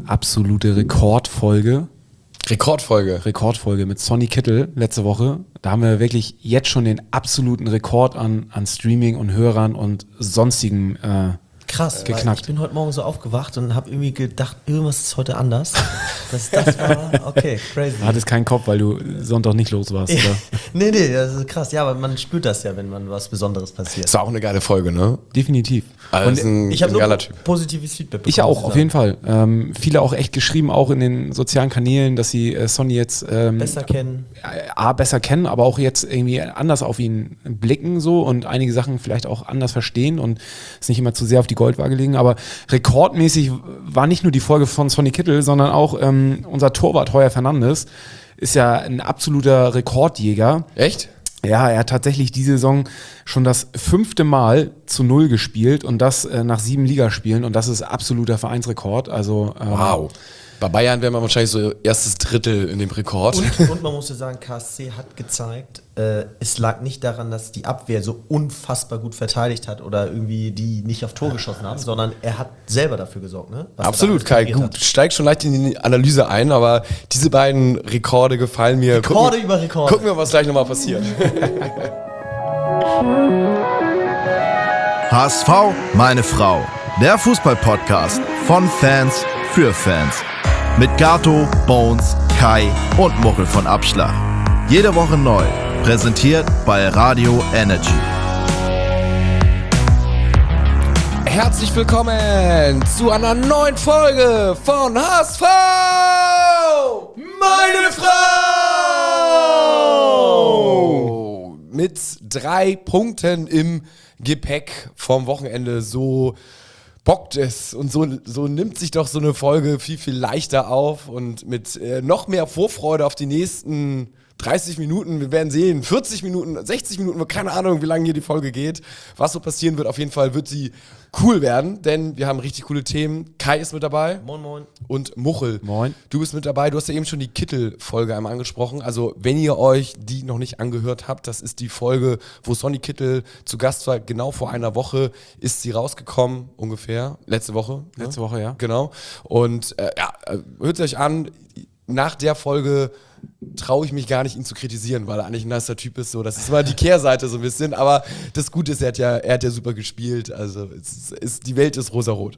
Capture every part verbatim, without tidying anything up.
absolute Rekordfolge. Rekordfolge. Rekordfolge mit Sonny Kittel letzte Woche. Da haben wir wirklich jetzt schon den absoluten Rekord an, an Streaming und Hörern und sonstigen äh, Krass, geknackt. Ich bin heute Morgen so aufgewacht und habe irgendwie gedacht, irgendwas ist heute anders. Das, das war, okay, crazy. Du hattest keinen Kopf, weil du Sonntag nicht los warst, oder? nee, nee, das ist krass. Ja, aber man spürt das ja, wenn man was Besonderes passiert. Das war auch eine geile Folge, ne? Definitiv. Also ein, ich habe nur typ. positives Feedback bekommen. Ich auch, auf jeden Fall. Ähm, viele auch echt geschrieben, auch in den sozialen Kanälen, dass sie äh, Sonny jetzt ähm, besser kennen. A, besser kennen, aber auch jetzt irgendwie anders auf ihn blicken so und einige Sachen vielleicht auch anders verstehen und es nicht immer zu sehr auf die Goldwaage legen. Aber rekordmäßig war nicht nur die Folge von Sonny Kittel, sondern auch ähm, unser Torwart Heuer Fernandes ist ja ein absoluter Rekordjäger. Echt? Ja, er hat tatsächlich diese Saison schon das fünfte Mal zu Null gespielt und das äh, nach sieben Ligaspielen und das ist absoluter Vereinsrekord. Also ähm, wow. Bei Bayern wäre man wahrscheinlich so erstes Drittel in dem Rekord. Und, und man muss ja sagen, K S C hat gezeigt, äh, es lag nicht daran, dass die Abwehr so unfassbar gut verteidigt hat oder irgendwie die nicht auf Tor geschossen haben, sondern er hat selber dafür gesorgt. Ne? Was Absolut, Kai, gut. Hat. Steigt schon leicht in die Analyse ein, aber diese beiden Rekorde gefallen mir. Rekorde gucken, über Rekorde. Gucken wir, was gleich nochmal passiert. H S V, meine Frau. Der Fußball-Podcast von Fans für Fans. Mit Gato, Bones, Kai und Muchel von Abschlag. Jede Woche neu. Präsentiert bei Radio Energy. Herzlich willkommen zu einer neuen Folge von H S V, meine Frau! Mit drei Punkten im Gepäck vom Wochenende. So bockt es und so, so nimmt sich doch so eine Folge viel, viel leichter auf und mit äh, noch mehr Vorfreude auf die nächsten dreißig Minuten, wir werden sehen, vierzig Minuten, sechzig Minuten, keine Ahnung, wie lange hier die Folge geht, was so passieren wird. Auf jeden Fall wird sie cool werden, denn wir haben richtig coole Themen. Kai ist mit dabei. Moin, moin. Und Muchel. Moin. Du bist mit dabei. Du hast ja eben schon die Kittel-Folge einmal angesprochen. Also, wenn ihr euch die noch nicht angehört habt, das ist die Folge, wo Sonny Kittel zu Gast war. Genau vor einer Woche ist sie rausgekommen, ungefähr. Letzte Woche. Letzte Woche, ja. Genau. Und äh, ja, hört euch an. Nach der Folge traue ich mich gar nicht, ihn zu kritisieren, weil er eigentlich ein nicer Typ ist. So, das ist immer die Kehrseite so ein bisschen. Aber das Gute ist, er hat ja, er hat ja super gespielt. Also es ist, die Welt ist rosarot.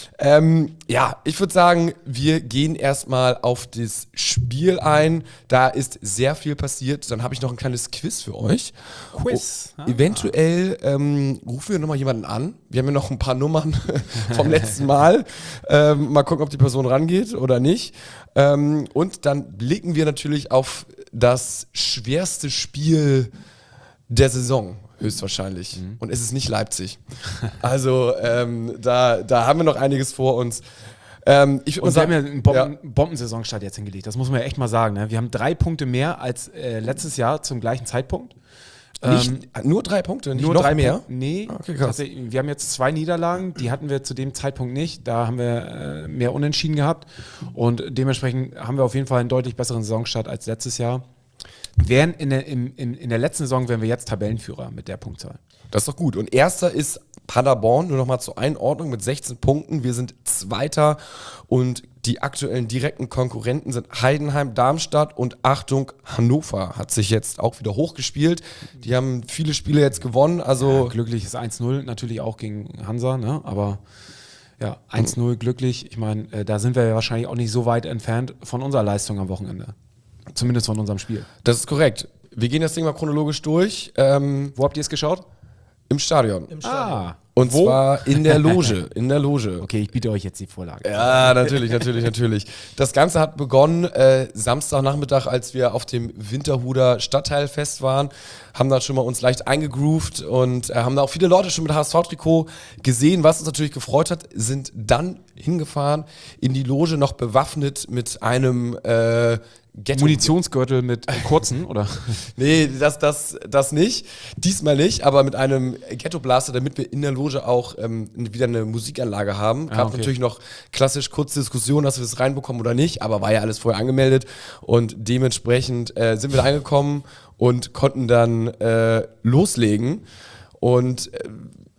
Ähm, ja, ich würde sagen, wir gehen erstmal auf das Spiel ein. Da ist sehr viel passiert. Dann habe ich noch ein kleines Quiz für euch. Quiz. Oh, eventuell ähm, rufen wir nochmal jemanden an. Wir haben ja noch ein paar Nummern vom letzten Mal. Ähm, mal gucken, ob die Person rangeht oder nicht. Ähm, und dann blicken wir natürlich auf das schwerste Spiel der Saison, höchstwahrscheinlich. Mhm. Und es ist nicht Leipzig. Also ähm, da, da haben wir noch einiges vor uns. Ähm, ich und sagen, wir haben ja einen Bomben, ja. Bombensaisonstart jetzt hingelegt. Das muss man ja echt mal sagen. Ne? Wir haben drei Punkte mehr als äh, letztes Jahr zum gleichen Zeitpunkt. Nicht, ähm, nur drei Punkte, nicht nur noch drei mehr? Punkte, nee, okay, krass. Wir haben jetzt zwei Niederlagen, die hatten wir zu dem Zeitpunkt nicht. Da haben wir äh, mehr Unentschieden gehabt und dementsprechend haben wir auf jeden Fall einen deutlich besseren Saisonstart als letztes Jahr. Wären in der, in, in, in der letzten Saison wären wir jetzt Tabellenführer mit der Punktzahl. Das ist doch gut. Und erster ist Paderborn, nur nochmal zur Einordnung mit sechzehn Punkten. Wir sind Zweiter und die aktuellen direkten Konkurrenten sind Heidenheim, Darmstadt und Achtung, Hannover hat sich jetzt auch wieder hochgespielt. Die haben viele Spiele jetzt gewonnen. Also ja, glücklich ist eins null, natürlich auch gegen Hansa, ne? Aber ja, eins null glücklich. Ich meine, äh, da sind wir ja wahrscheinlich auch nicht so weit entfernt von unserer Leistung am Wochenende. Zumindest von unserem Spiel. Das ist korrekt. Wir gehen das Ding mal chronologisch durch. Ähm, Wo habt ihr es geschaut? Im Stadion. Im Stadion. Ah. Und Wo? zwar in der Loge. In der Loge. Okay, ich biete euch jetzt die Vorlage. Ja, natürlich, natürlich, natürlich. Das Ganze hat begonnen äh, Samstagnachmittag, als wir auf dem Winterhuder Stadtteilfest waren. Haben da schon mal uns leicht eingegroovt und äh, haben da auch viele Leute schon mit H S V-Trikot gesehen. Was uns natürlich gefreut hat, sind dann hingefahren in die Loge, noch bewaffnet mit einem äh, Ghetto- Munitionsgürtel mit kurzen, oder? Nee, das, das, das nicht. Diesmal nicht, aber mit einem Ghetto-Blaster, damit wir in der Loge auch ähm, wieder eine Musikanlage haben. Gab Ah, okay. natürlich noch klassisch kurze Diskussion, dass wir es reinbekommen oder nicht, aber war ja alles vorher angemeldet. Und dementsprechend äh, sind wir da angekommen und konnten dann äh, loslegen. Und äh,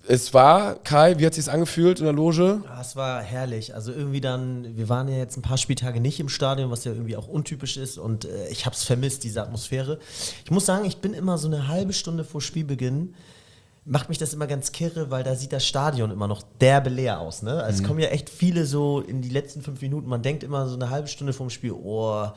es war, Kai, wie hat es sich angefühlt in der Loge? Ja, es war herrlich. Also irgendwie dann, wir waren ja jetzt ein paar Spieltage nicht im Stadion, was ja irgendwie auch untypisch ist und äh, ich habe es vermisst, diese Atmosphäre. Ich muss sagen, ich bin immer so eine halbe Stunde vor Spielbeginn, macht mich das immer ganz kirre, weil da sieht das Stadion immer noch derbe leer aus. Ne? Also mhm. Es kommen ja echt viele so in die letzten fünf Minuten, man denkt immer so eine halbe Stunde vorm Spiel, oh,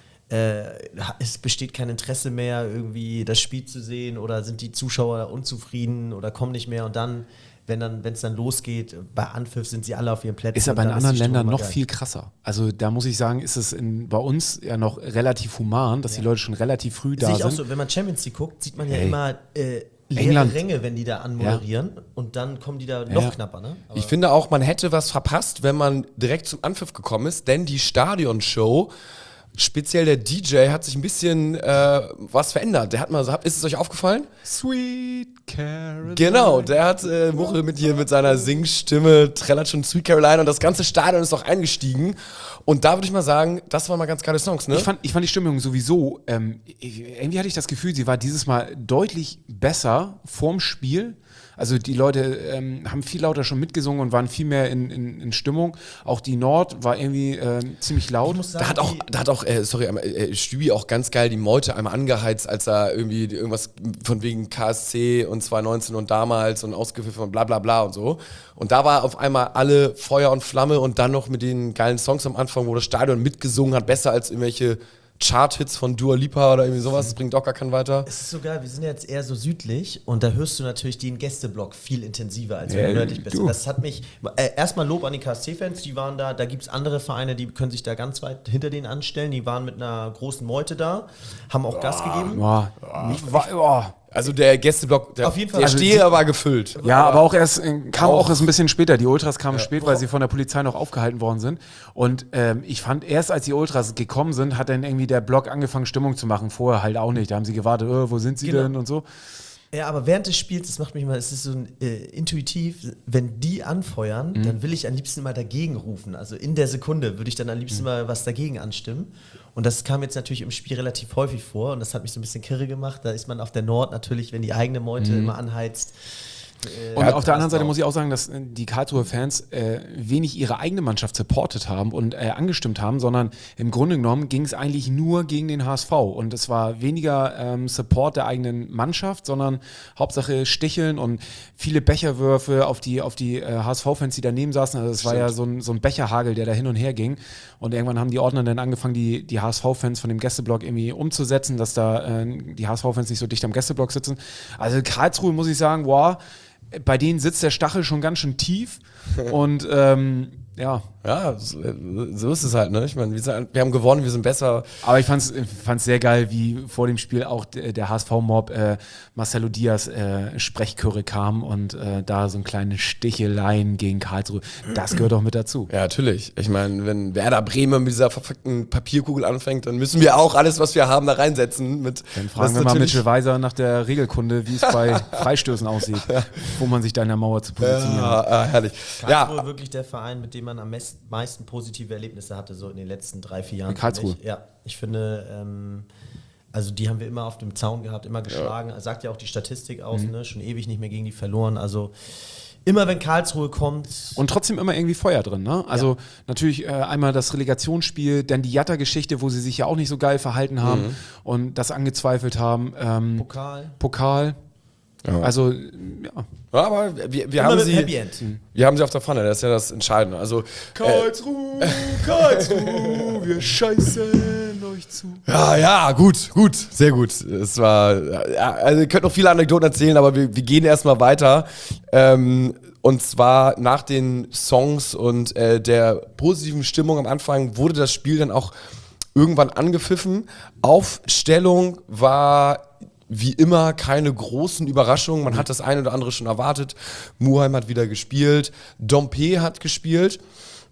äh, es besteht kein Interesse mehr, irgendwie das Spiel zu sehen oder sind die Zuschauer unzufrieden oder kommen nicht mehr und dann wenn dann, wenn es dann losgeht, bei Anpfiff sind sie alle auf ihren Plätzen. Ist aber in anderen Ländern noch geil. viel krasser. Also da muss ich sagen, ist es in, bei uns ja noch relativ human, dass ja. die Leute schon relativ früh da Sehe sind. ich auch so, wenn man Champions League guckt, sieht man ja hey. immer äh, leere England. Ränge, wenn die da anmoderieren ja. und dann kommen die da noch ja. knapper. Ne? Ich finde auch, man hätte was verpasst, wenn man direkt zum Anpfiff gekommen ist, denn die Stadionshow, speziell der D J, hat sich ein bisschen äh, was verändert. Der hat mal so, ist es euch aufgefallen? Sweet Caroline. Genau, der hat äh, Muchel mit hier mit seiner Singstimme trällert schon Sweet Caroline und das ganze Stadion ist auch eingestiegen. Und da würde ich mal sagen, das waren mal ganz geile Songs, ne? Ich fand, ich fand die Stimmung sowieso, ähm, irgendwie hatte ich das Gefühl, sie war dieses Mal deutlich besser vorm Spiel. Also die Leute ähm, haben viel lauter schon mitgesungen und waren viel mehr in, in, in Stimmung. Auch die Nord war irgendwie äh, ziemlich laut. Sagen, da hat auch, da hat auch äh, sorry, äh, Stübi auch ganz geil die Meute einmal angeheizt, als er irgendwie irgendwas von wegen K S C und zwanzig neunzehn und damals und ausgepfiffen und bla bla bla und so. Und da war auf einmal alle Feuer und Flamme und dann noch mit den geilen Songs am Anfang, wo das Stadion mitgesungen hat, besser als irgendwelche Chart-Hits von Dua Lipa oder irgendwie sowas, das bringt auch gar keinen weiter. Es ist so geil, wir sind jetzt eher so südlich und da hörst du natürlich den Gästeblock viel intensiver, als wenn Ja, du nördlich bist. du. Das hat mich, äh, erstmal Lob an die K S C-Fans, die waren da, da gibt es andere Vereine, die können sich da ganz weit hinter denen anstellen, die waren mit einer großen Meute da, haben auch Gas gegeben. Boah. Ich war, boah. Also der Gästeblock, der, Auf jeden Fall. der Also Steher war gefüllt. Ja, aber auch erst, äh, kam auch erst ein bisschen später. Die Ultras kamen Ja. spät, weil sie von der Polizei noch aufgehalten worden sind. Und ähm, ich fand, erst als die Ultras gekommen sind, hat dann irgendwie der Block angefangen, Stimmung zu machen. Vorher halt auch nicht. Da haben sie gewartet, äh, wo sind sie Genau. denn und so. Ja, aber während des Spiels, das macht mich mal, es ist so äh, intuitiv, wenn die anfeuern, Mhm. dann will ich am liebsten mal dagegen rufen. Also in der Sekunde würde ich dann am liebsten Mhm. mal was dagegen anstimmen. Und das kam jetzt natürlich im Spiel relativ häufig vor und das hat mich so ein bisschen kirre gemacht. Da ist man auf der Nord natürlich, wenn die eigene Meute Mhm. immer anheizt. Äh, Und Ja, auf der anderen das Seite auch. muss ich auch sagen, dass äh, die Karlsruher Fans äh, wenig ihre eigene Mannschaft supportet haben und äh, angestimmt haben, sondern im Grunde genommen ging es eigentlich nur gegen den H S V. Und es war weniger ähm, Support der eigenen Mannschaft, sondern Hauptsache Sticheln und viele Becherwürfe auf die, auf die äh, H S V-Fans, die daneben saßen. Also es war ja so ein, so ein Becherhagel, der da hin und her ging. Und irgendwann haben die Ordner dann angefangen, die, die H S V-Fans von dem Gästeblock irgendwie umzusetzen, dass da äh, die H S V-Fans nicht so dicht am Gästeblock sitzen. Also Karlsruhe, muss ich sagen, wow, bei denen sitzt der Stachel schon ganz schön tief und ähm, ja. Ja, so, so ist es halt, ne? Ich meine, wir, sind- wir haben gewonnen, wir sind besser. Aber ich fand's, fand's sehr geil, wie vor dem Spiel auch der, der H S V-Mob äh, Marcelo Diaz äh, Sprechchöre kam und äh, da so ein kleine Sticheleien gegen Karlsruhe. Das gehört doch mit dazu. Ja, natürlich. Ich meine, wenn Werder Bremen mit dieser verfickten Papierkugel anfängt, dann müssen wir auch alles, was wir haben, da reinsetzen. Mit, Dann fragen was wir mal natürlich- Mitchell Weiser nach der Regelkunde, wie es bei Freistößen aussieht, wo man sich da in der Mauer zu positionieren hat. Ja, ah, herrlich. Karlsruhe Ja, wirklich der Verein, mit dem man am mes- meisten positive Erlebnisse hatte, so in den letzten drei, vier Jahren. In Karlsruhe? finde ich. Ja, ich finde, ähm, also die haben wir immer auf dem Zaun gehabt, immer geschlagen. Sagt ja auch die Statistik aus, Mhm. ne? Schon ewig nicht mehr gegen die verloren. Also immer wenn Karlsruhe kommt. Und trotzdem immer irgendwie Feuer drin, ne? Also natürlich äh, einmal das Relegationsspiel, dann die Jatta-Geschichte, wo sie sich ja auch nicht so geil verhalten haben Mhm. und das angezweifelt haben. Ähm, Pokal. Pokal. Ja. Also, ja. Ja, aber wir, wir, Immer haben mit sie, Happy End. wir haben sie auf der Pfanne, das ist ja das Entscheidende. Also, Karlsruhe, Karlsruhe, wir scheißen euch zu. ja, ja, gut, gut, sehr gut. Es war, ja, also ihr könnt noch viele Anekdoten erzählen, aber wir, wir gehen erstmal weiter. Ähm, und zwar nach den Songs und äh, der positiven Stimmung am Anfang wurde das Spiel dann auch irgendwann angepfiffen. Aufstellung war wie immer keine großen Überraschungen. Man hat das eine oder andere schon erwartet. Muheim hat wieder gespielt. Dompe hat gespielt.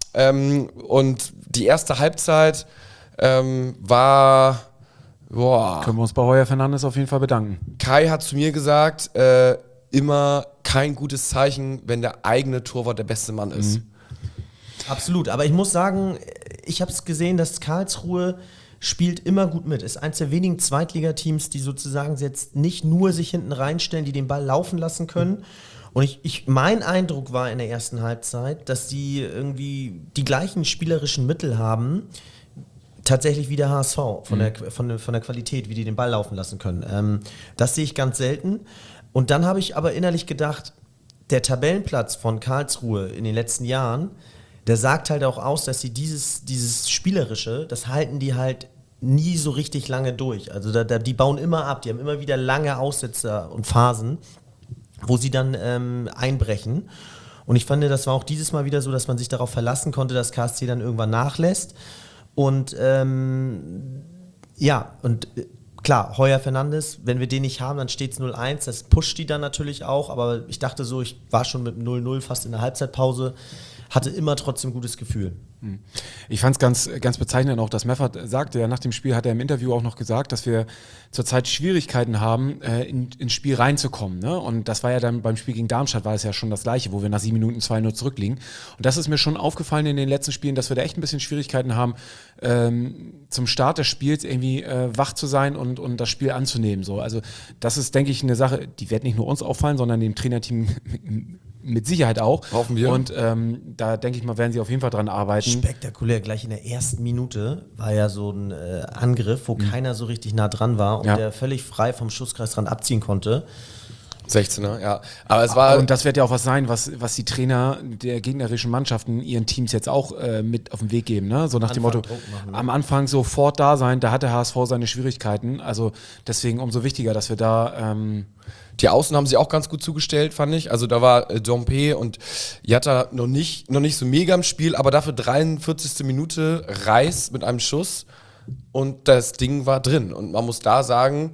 Ähm, und die erste Halbzeit ähm, war... Boah. Können wir uns bei Heuer Fernandes auf jeden Fall bedanken. Kai hat zu mir gesagt, äh, immer kein gutes Zeichen, wenn der eigene Torwart der beste Mann ist. Absolut, aber ich muss sagen, ich habe es gesehen, dass Karlsruhe spielt immer gut mit. Ist eins der wenigen Zweitligateams, die sozusagen jetzt nicht nur sich hinten reinstellen, die den Ball laufen lassen können. Und ich, ich, mein Eindruck war in der ersten Halbzeit, dass die irgendwie die gleichen spielerischen Mittel haben, tatsächlich wie der H S V, von, mhm. der, von, der, von der Qualität, wie die den Ball laufen lassen können. Ähm, das sehe ich ganz selten. Und dann habe ich aber innerlich gedacht, der Tabellenplatz von Karlsruhe in den letzten Jahren, der sagt halt auch aus, dass sie dieses, dieses Spielerische, das halten die halt nie so richtig lange durch. Also da, da, die bauen immer ab, die haben immer wieder lange Aussetzer und Phasen, wo sie dann ähm, einbrechen. Und ich fand, das war auch dieses Mal wieder so, dass man sich darauf verlassen konnte, dass K S C dann irgendwann nachlässt. Und ähm, ja, und äh, klar, Heuer Fernandes, wenn wir den nicht haben, dann steht es null eins, das pusht die dann natürlich auch, aber ich dachte so, ich war schon mit null null fast in der Halbzeitpause, hatte immer trotzdem ein gutes Gefühl. Ich fand es ganz, ganz bezeichnend auch, dass Meffert sagte, ja, nach dem Spiel hat er im Interview auch noch gesagt, dass wir zurzeit Schwierigkeiten haben, äh, in, ins Spiel reinzukommen. Ne? Und das war ja dann beim Spiel gegen Darmstadt, war es ja schon das Gleiche, wo wir nach sieben Minuten zwei null zurückliegen. Und das ist mir schon aufgefallen in den letzten Spielen, dass wir da echt ein bisschen Schwierigkeiten haben, ähm, zum Start des Spiels irgendwie äh, wach zu sein und, und das Spiel anzunehmen. So. Also das ist, denke ich, eine Sache, die wird nicht nur uns auffallen, sondern dem Trainerteam mit Sicherheit auch. Hoffen wir. Und ähm, da denke ich mal, werden sie auf jeden Fall dran arbeiten. Spektakulär, gleich in der ersten Minute war ja so ein äh, Angriff, wo mhm. keiner so richtig nah dran war und ja. der völlig frei vom Schusskreis dran abziehen konnte. sechzehner, ja. Aber es war. Und das wird ja auch was sein, was, was die Trainer der gegnerischen Mannschaften ihren Teams jetzt auch äh, mit auf den Weg geben. Ne? So nach dem Motto, machen, ne? Am Anfang sofort da sein, da hat der H S V seine Schwierigkeiten. Also deswegen umso wichtiger, dass wir da. Ähm Die Außen haben sie auch ganz gut zugestellt, fand ich. Also da war äh, Dompe und Jatta noch nicht, noch nicht so mega im Spiel, aber dafür dreiundvierzigste Minute Reis mit einem Schuss und das Ding war drin. Und man muss da sagen,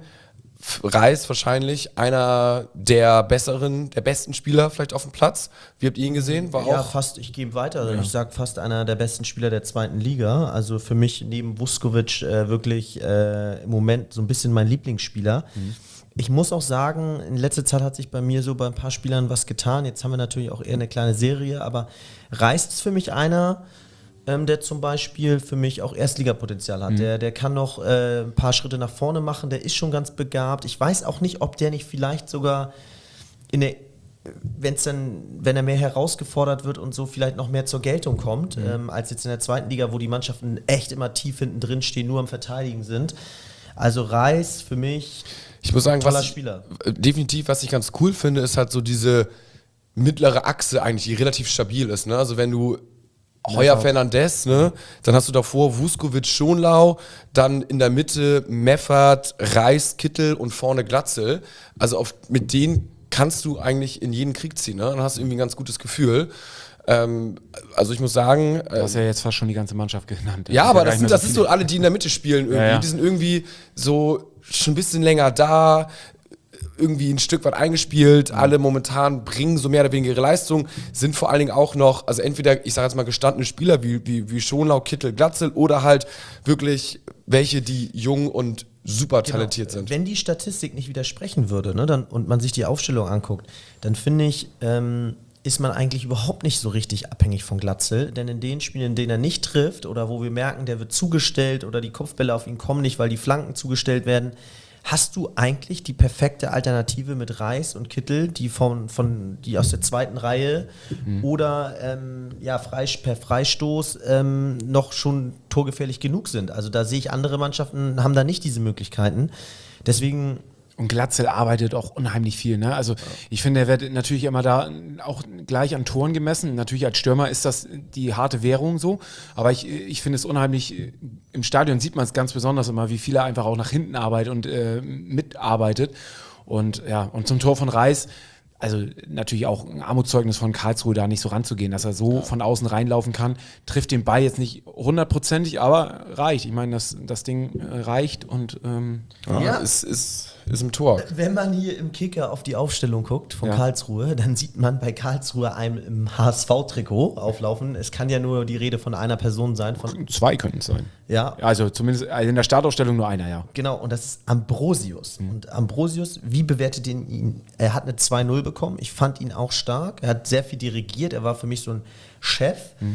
Reis wahrscheinlich einer der besseren, der besten Spieler vielleicht auf dem Platz. Wie habt ihr ihn gesehen? War ja, auch fast, ich gehe weiter. Ja. Ich sage fast einer der besten Spieler der zweiten Liga. Also für mich neben Vuskovic äh, wirklich äh, im Moment so ein bisschen mein Lieblingsspieler. Mhm. Ich muss auch sagen, in letzter Zeit hat sich bei mir so bei ein paar Spielern was getan. Jetzt haben wir natürlich auch eher eine kleine Serie, aber Reis ist für mich einer, ähm, der zum Beispiel für mich auch Erstligapotenzial hat. Mhm. Der, der kann noch äh, ein paar Schritte nach vorne machen, der ist schon ganz begabt. Ich weiß auch nicht, ob der nicht vielleicht sogar in der, wenn's dann, wenn er mehr herausgefordert wird und so vielleicht noch mehr zur Geltung kommt, mhm. ähm, als jetzt in der zweiten Liga, wo die Mannschaften echt immer tief hinten drin stehen, nur am Verteidigen sind. Also Reis für mich... Ich muss sagen, toller was Spieler. Ich, definitiv, was ich ganz cool finde, ist halt so diese mittlere Achse eigentlich, die relativ stabil ist. Ne? Also wenn du Heuer Fernandes, ne, dann hast du davor Vuskovic, Schonlau, dann in der Mitte Meffert, Reis, Kittel und vorne Glatzel. Also auf, mit denen kannst du eigentlich in jeden Krieg ziehen. Ne? Dann hast du irgendwie ein ganz gutes Gefühl. Ähm, also ich muss sagen... Du hast ja jetzt fast schon die ganze Mannschaft genannt. Ja, aber das, sind, das ist so alle, die in der Mitte spielen irgendwie. Ja, ja. Die sind irgendwie so schon ein bisschen länger da, irgendwie ein Stück weit eingespielt. Mhm. Alle momentan bringen so mehr oder weniger ihre Leistung, sind vor allen Dingen auch noch, also entweder, ich sage jetzt mal, gestandene Spieler wie, wie, wie Schonlau, Kittel, Glatzel oder halt wirklich welche, die jung und super talentiert genau. sind. Wenn die Statistik nicht widersprechen würde, ne, dann, und man sich die Aufstellung anguckt, dann finde ich... Ähm, ist man eigentlich überhaupt nicht so richtig abhängig von Glatzel, denn in den Spielen, in denen er nicht trifft oder wo wir merken, der wird zugestellt oder die Kopfbälle auf ihn kommen nicht, weil die Flanken zugestellt werden, hast du eigentlich die perfekte Alternative mit Reis und Kittel, die, von, von, die aus der zweiten Reihe mhm. oder ähm, ja, Freis- per Freistoß ähm, noch schon torgefährlich genug sind. Also da sehe ich, andere Mannschaften haben da nicht diese Möglichkeiten. Deswegen... Und Glatzel arbeitet auch unheimlich viel. Ne? Also ich finde, er wird natürlich immer da auch gleich an Toren gemessen. Natürlich als Stürmer ist das die harte Währung so. Aber ich, ich finde es unheimlich, im Stadion sieht man es ganz besonders immer, wie viel er einfach auch nach hinten arbeitet und äh, mitarbeitet. Und ja, und zum Tor von Reis, also natürlich auch ein Armutszeugnis von Karlsruhe, da nicht so ranzugehen, dass er so von außen reinlaufen kann. Trifft den Ball jetzt nicht hundertprozentig, aber reicht. Ich meine, das, das Ding reicht und ähm, ja, ja. Ist, ist ist im Tor. Wenn man hier im Kicker auf die Aufstellung guckt von ja. Karlsruhe, dann sieht man bei Karlsruhe einem im H S V-Trikot auflaufen. Es kann ja nur die Rede von einer Person sein. Von Zwei könnten es sein. Ja. Also zumindest in der Startaufstellung nur einer, ja. Genau, und das ist Ambrosius. Mhm. Und Ambrosius, wie bewertet ihn, ihn? Er hat eine zwei null bekommen. Ich fand ihn auch stark. Er hat sehr viel dirigiert. Er war für mich so ein Chef. Mhm.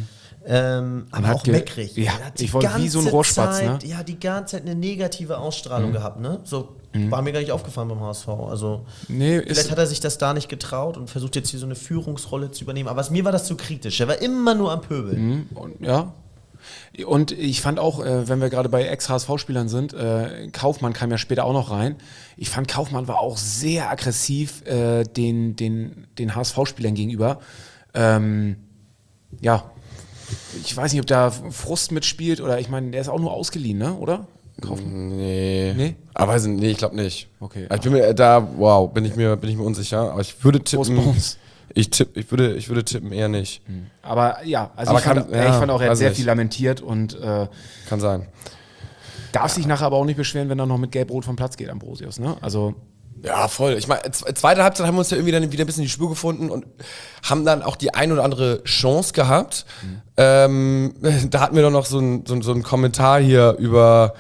Ähm, aber hat auch ge- meckrig. ja, Er hat die ich wollte wie so ein ganze Rohrspatz, Zeit, ne? Ja, die ganze Zeit eine negative Ausstrahlung gehabt, ne? So war mir gar nicht aufgefallen beim H S V. Also Nee, vielleicht ist, hat er sich das da nicht getraut und versucht jetzt hier so eine Führungsrolle zu übernehmen. Aber mir war das zu kritisch. Er war immer nur am Pöbeln. und, ja. Und ich fand auch, äh, wenn wir gerade bei Ex-H S V-Spielern sind, äh, Kaufmann kam ja später auch noch rein. Ich fand, Kaufmann war auch sehr aggressiv äh, den, den, den H S V-Spielern gegenüber. Ähm, ja, ich weiß nicht, ob da Frust mitspielt oder ich meine, der ist auch nur ausgeliehen, ne? Oder? Kaufmann? Nee. Nee? Aber weiß nicht, nee, ich glaube nicht. Okay. Also ich bin mir da, wow, bin ich mir, bin ich mir unsicher. Aber ich würde Groß tippen. Bones. Ich tipp, ich würde, ich würde tippen eher nicht. Aber ja, also Aber ich, fand, kann- äh, ja, ich fand auch, er hat weiß sehr nicht. viel lamentiert und äh, Kann sein. darf sich nachher aber auch nicht beschweren, wenn er noch mit Gelb-Rot vom Platz geht, Ambrosius, ne? Also, Ja, voll. Ich meine, zweite Halbzeit haben wir uns ja irgendwie dann wieder ein bisschen die Spur gefunden und haben dann auch die ein oder andere Chance gehabt. Mhm. Ähm, da hatten wir doch noch so einen so, so einen Kommentar hier über,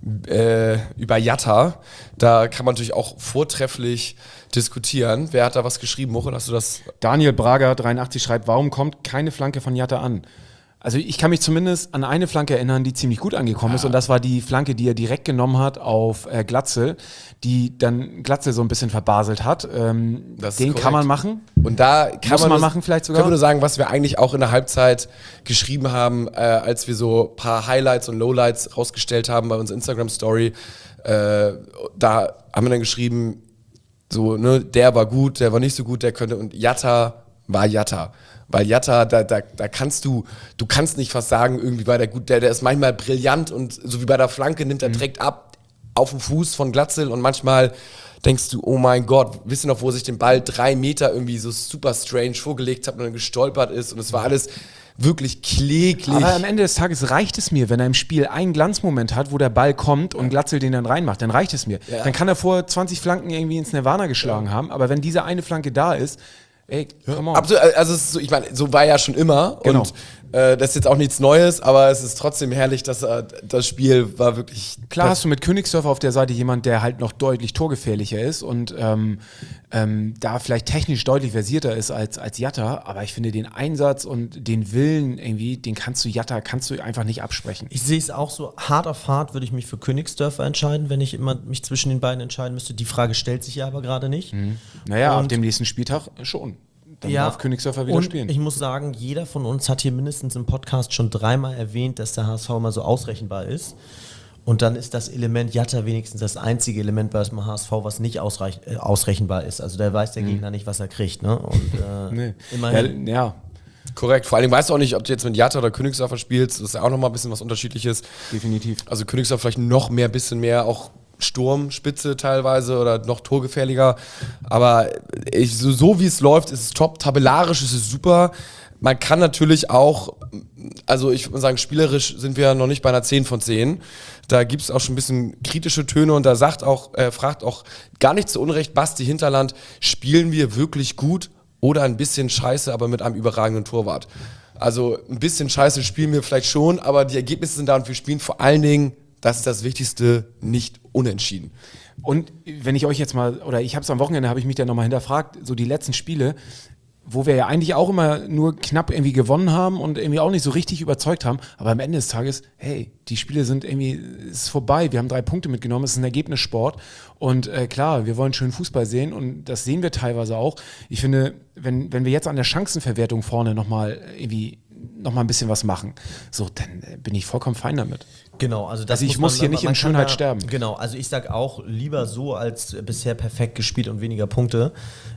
äh, über Jatta. Da kann man natürlich auch vortrefflich diskutieren. Wer hat da was geschrieben? Mochel, hast du das? Daniel Brager, dreiundachtzig, schreibt, warum kommt keine Flanke von Jatta an? Also ich kann mich zumindest an eine Flanke erinnern, die ziemlich gut angekommen ist und das war die Flanke, die er direkt genommen hat auf äh, Glatzel, die dann Glatzel so ein bisschen verbaselt hat. Ähm, Das ist den korrekt. kann man machen. Und da kann Muss man nur- machen vielleicht sogar? Können wir nur sagen, was wir eigentlich auch in der Halbzeit geschrieben haben, äh, als wir so ein paar Highlights und Lowlights rausgestellt haben bei unserer Instagram-Story. Äh, da haben wir dann geschrieben, so, ne, der war gut, der war nicht so gut, der könnte, und Jatta war Jatta. Weil Jatta, da, da, da kannst du, du kannst nicht fast sagen, irgendwie war der gut, der, der ist manchmal brillant und so wie bei der Flanke nimmt er Mhm. direkt ab auf den Fuß von Glatzel und manchmal denkst du, oh mein Gott, wisst ihr noch, wo sich den Ball drei Meter irgendwie so super strange vorgelegt hat und dann gestolpert ist und es war alles wirklich kläglich. Aber am Ende des Tages reicht es mir, wenn er im Spiel einen Glanzmoment hat, wo der Ball kommt und Glatzel den dann reinmacht, dann reicht es mir. Ja. Dann kann er vor zwanzig Flanken irgendwie ins Nirvana geschlagen haben, aber wenn diese eine Flanke da ist, ey, come on. Absolut, also es ist so, ich meine, so war ja schon immer Genau. und äh, das ist jetzt auch nichts Neues, aber es ist trotzdem herrlich, dass äh, das Spiel war wirklich Klar hast du mit Königsdörfer auf der Seite jemand, der halt noch deutlich torgefährlicher ist und ähm, ähm, da vielleicht technisch deutlich versierter ist als, als Jatta, aber ich finde den Einsatz und den Willen irgendwie, den kannst du Jatta, kannst du einfach nicht absprechen. Ich sehe es auch so, hart auf hart würde ich mich für Königsdörfer entscheiden, wenn ich immer mich zwischen den beiden entscheiden müsste. Die Frage stellt sich ja aber gerade nicht. Naja, Und- ab dem nächsten Spieltag schon. Dann Ja, darf Königsdörfer wieder und spielen. ich muss sagen, jeder von uns hat hier mindestens im Podcast schon dreimal erwähnt, dass der H S V immer so ausrechenbar ist. Und dann ist das Element Jatta wenigstens das einzige Element bei dem H S V, was nicht ausreich, äh, ausrechenbar ist. Also da weiß der Gegner nicht, was er kriegt. Ne? Und äh, Nee. immerhin. Ja, ja, korrekt. Vor allem weißt du auch nicht, ob du jetzt mit Jatta oder Königsdörfer spielst. Das ist ja auch nochmal ein bisschen was Unterschiedliches. definitiv. Also Königsdörfer vielleicht noch mehr, bisschen mehr auch Sturmspitze teilweise oder noch torgefährlicher. Aber ich, so, so wie es läuft, ist es top. Tabellarisch ist es super. Man kann natürlich auch, also ich würde sagen, spielerisch sind wir noch nicht bei einer zehn von zehn. Da gibt es auch schon ein bisschen kritische Töne und da sagt auch, äh, fragt auch gar nicht zu Unrecht Basti Hinterland, spielen wir wirklich gut oder ein bisschen scheiße, aber mit einem überragenden Torwart? Also ein bisschen scheiße spielen wir vielleicht schon, aber die Ergebnisse sind da und wir spielen vor allen Dingen, das ist das Wichtigste, nicht unentschieden. Und wenn ich euch jetzt mal, oder ich habe es am Wochenende, habe ich mich dann nochmal hinterfragt, so die letzten Spiele, wo wir ja eigentlich auch immer nur knapp irgendwie gewonnen haben und irgendwie auch nicht so richtig überzeugt haben, aber am Ende des Tages, hey, die Spiele sind irgendwie, es ist vorbei, wir haben drei Punkte mitgenommen, es ist ein Ergebnissport und äh, klar, wir wollen schönen Fußball sehen und das sehen wir teilweise auch. Ich finde, wenn, wenn wir jetzt an der Chancenverwertung vorne nochmal irgendwie noch mal ein bisschen was machen, so, dann äh, bin ich vollkommen fein damit. Genau, also das Also ich muss hier nicht in man kann Schönheit da, sterben. Genau, also ich sag auch lieber so als bisher perfekt gespielt und weniger Punkte.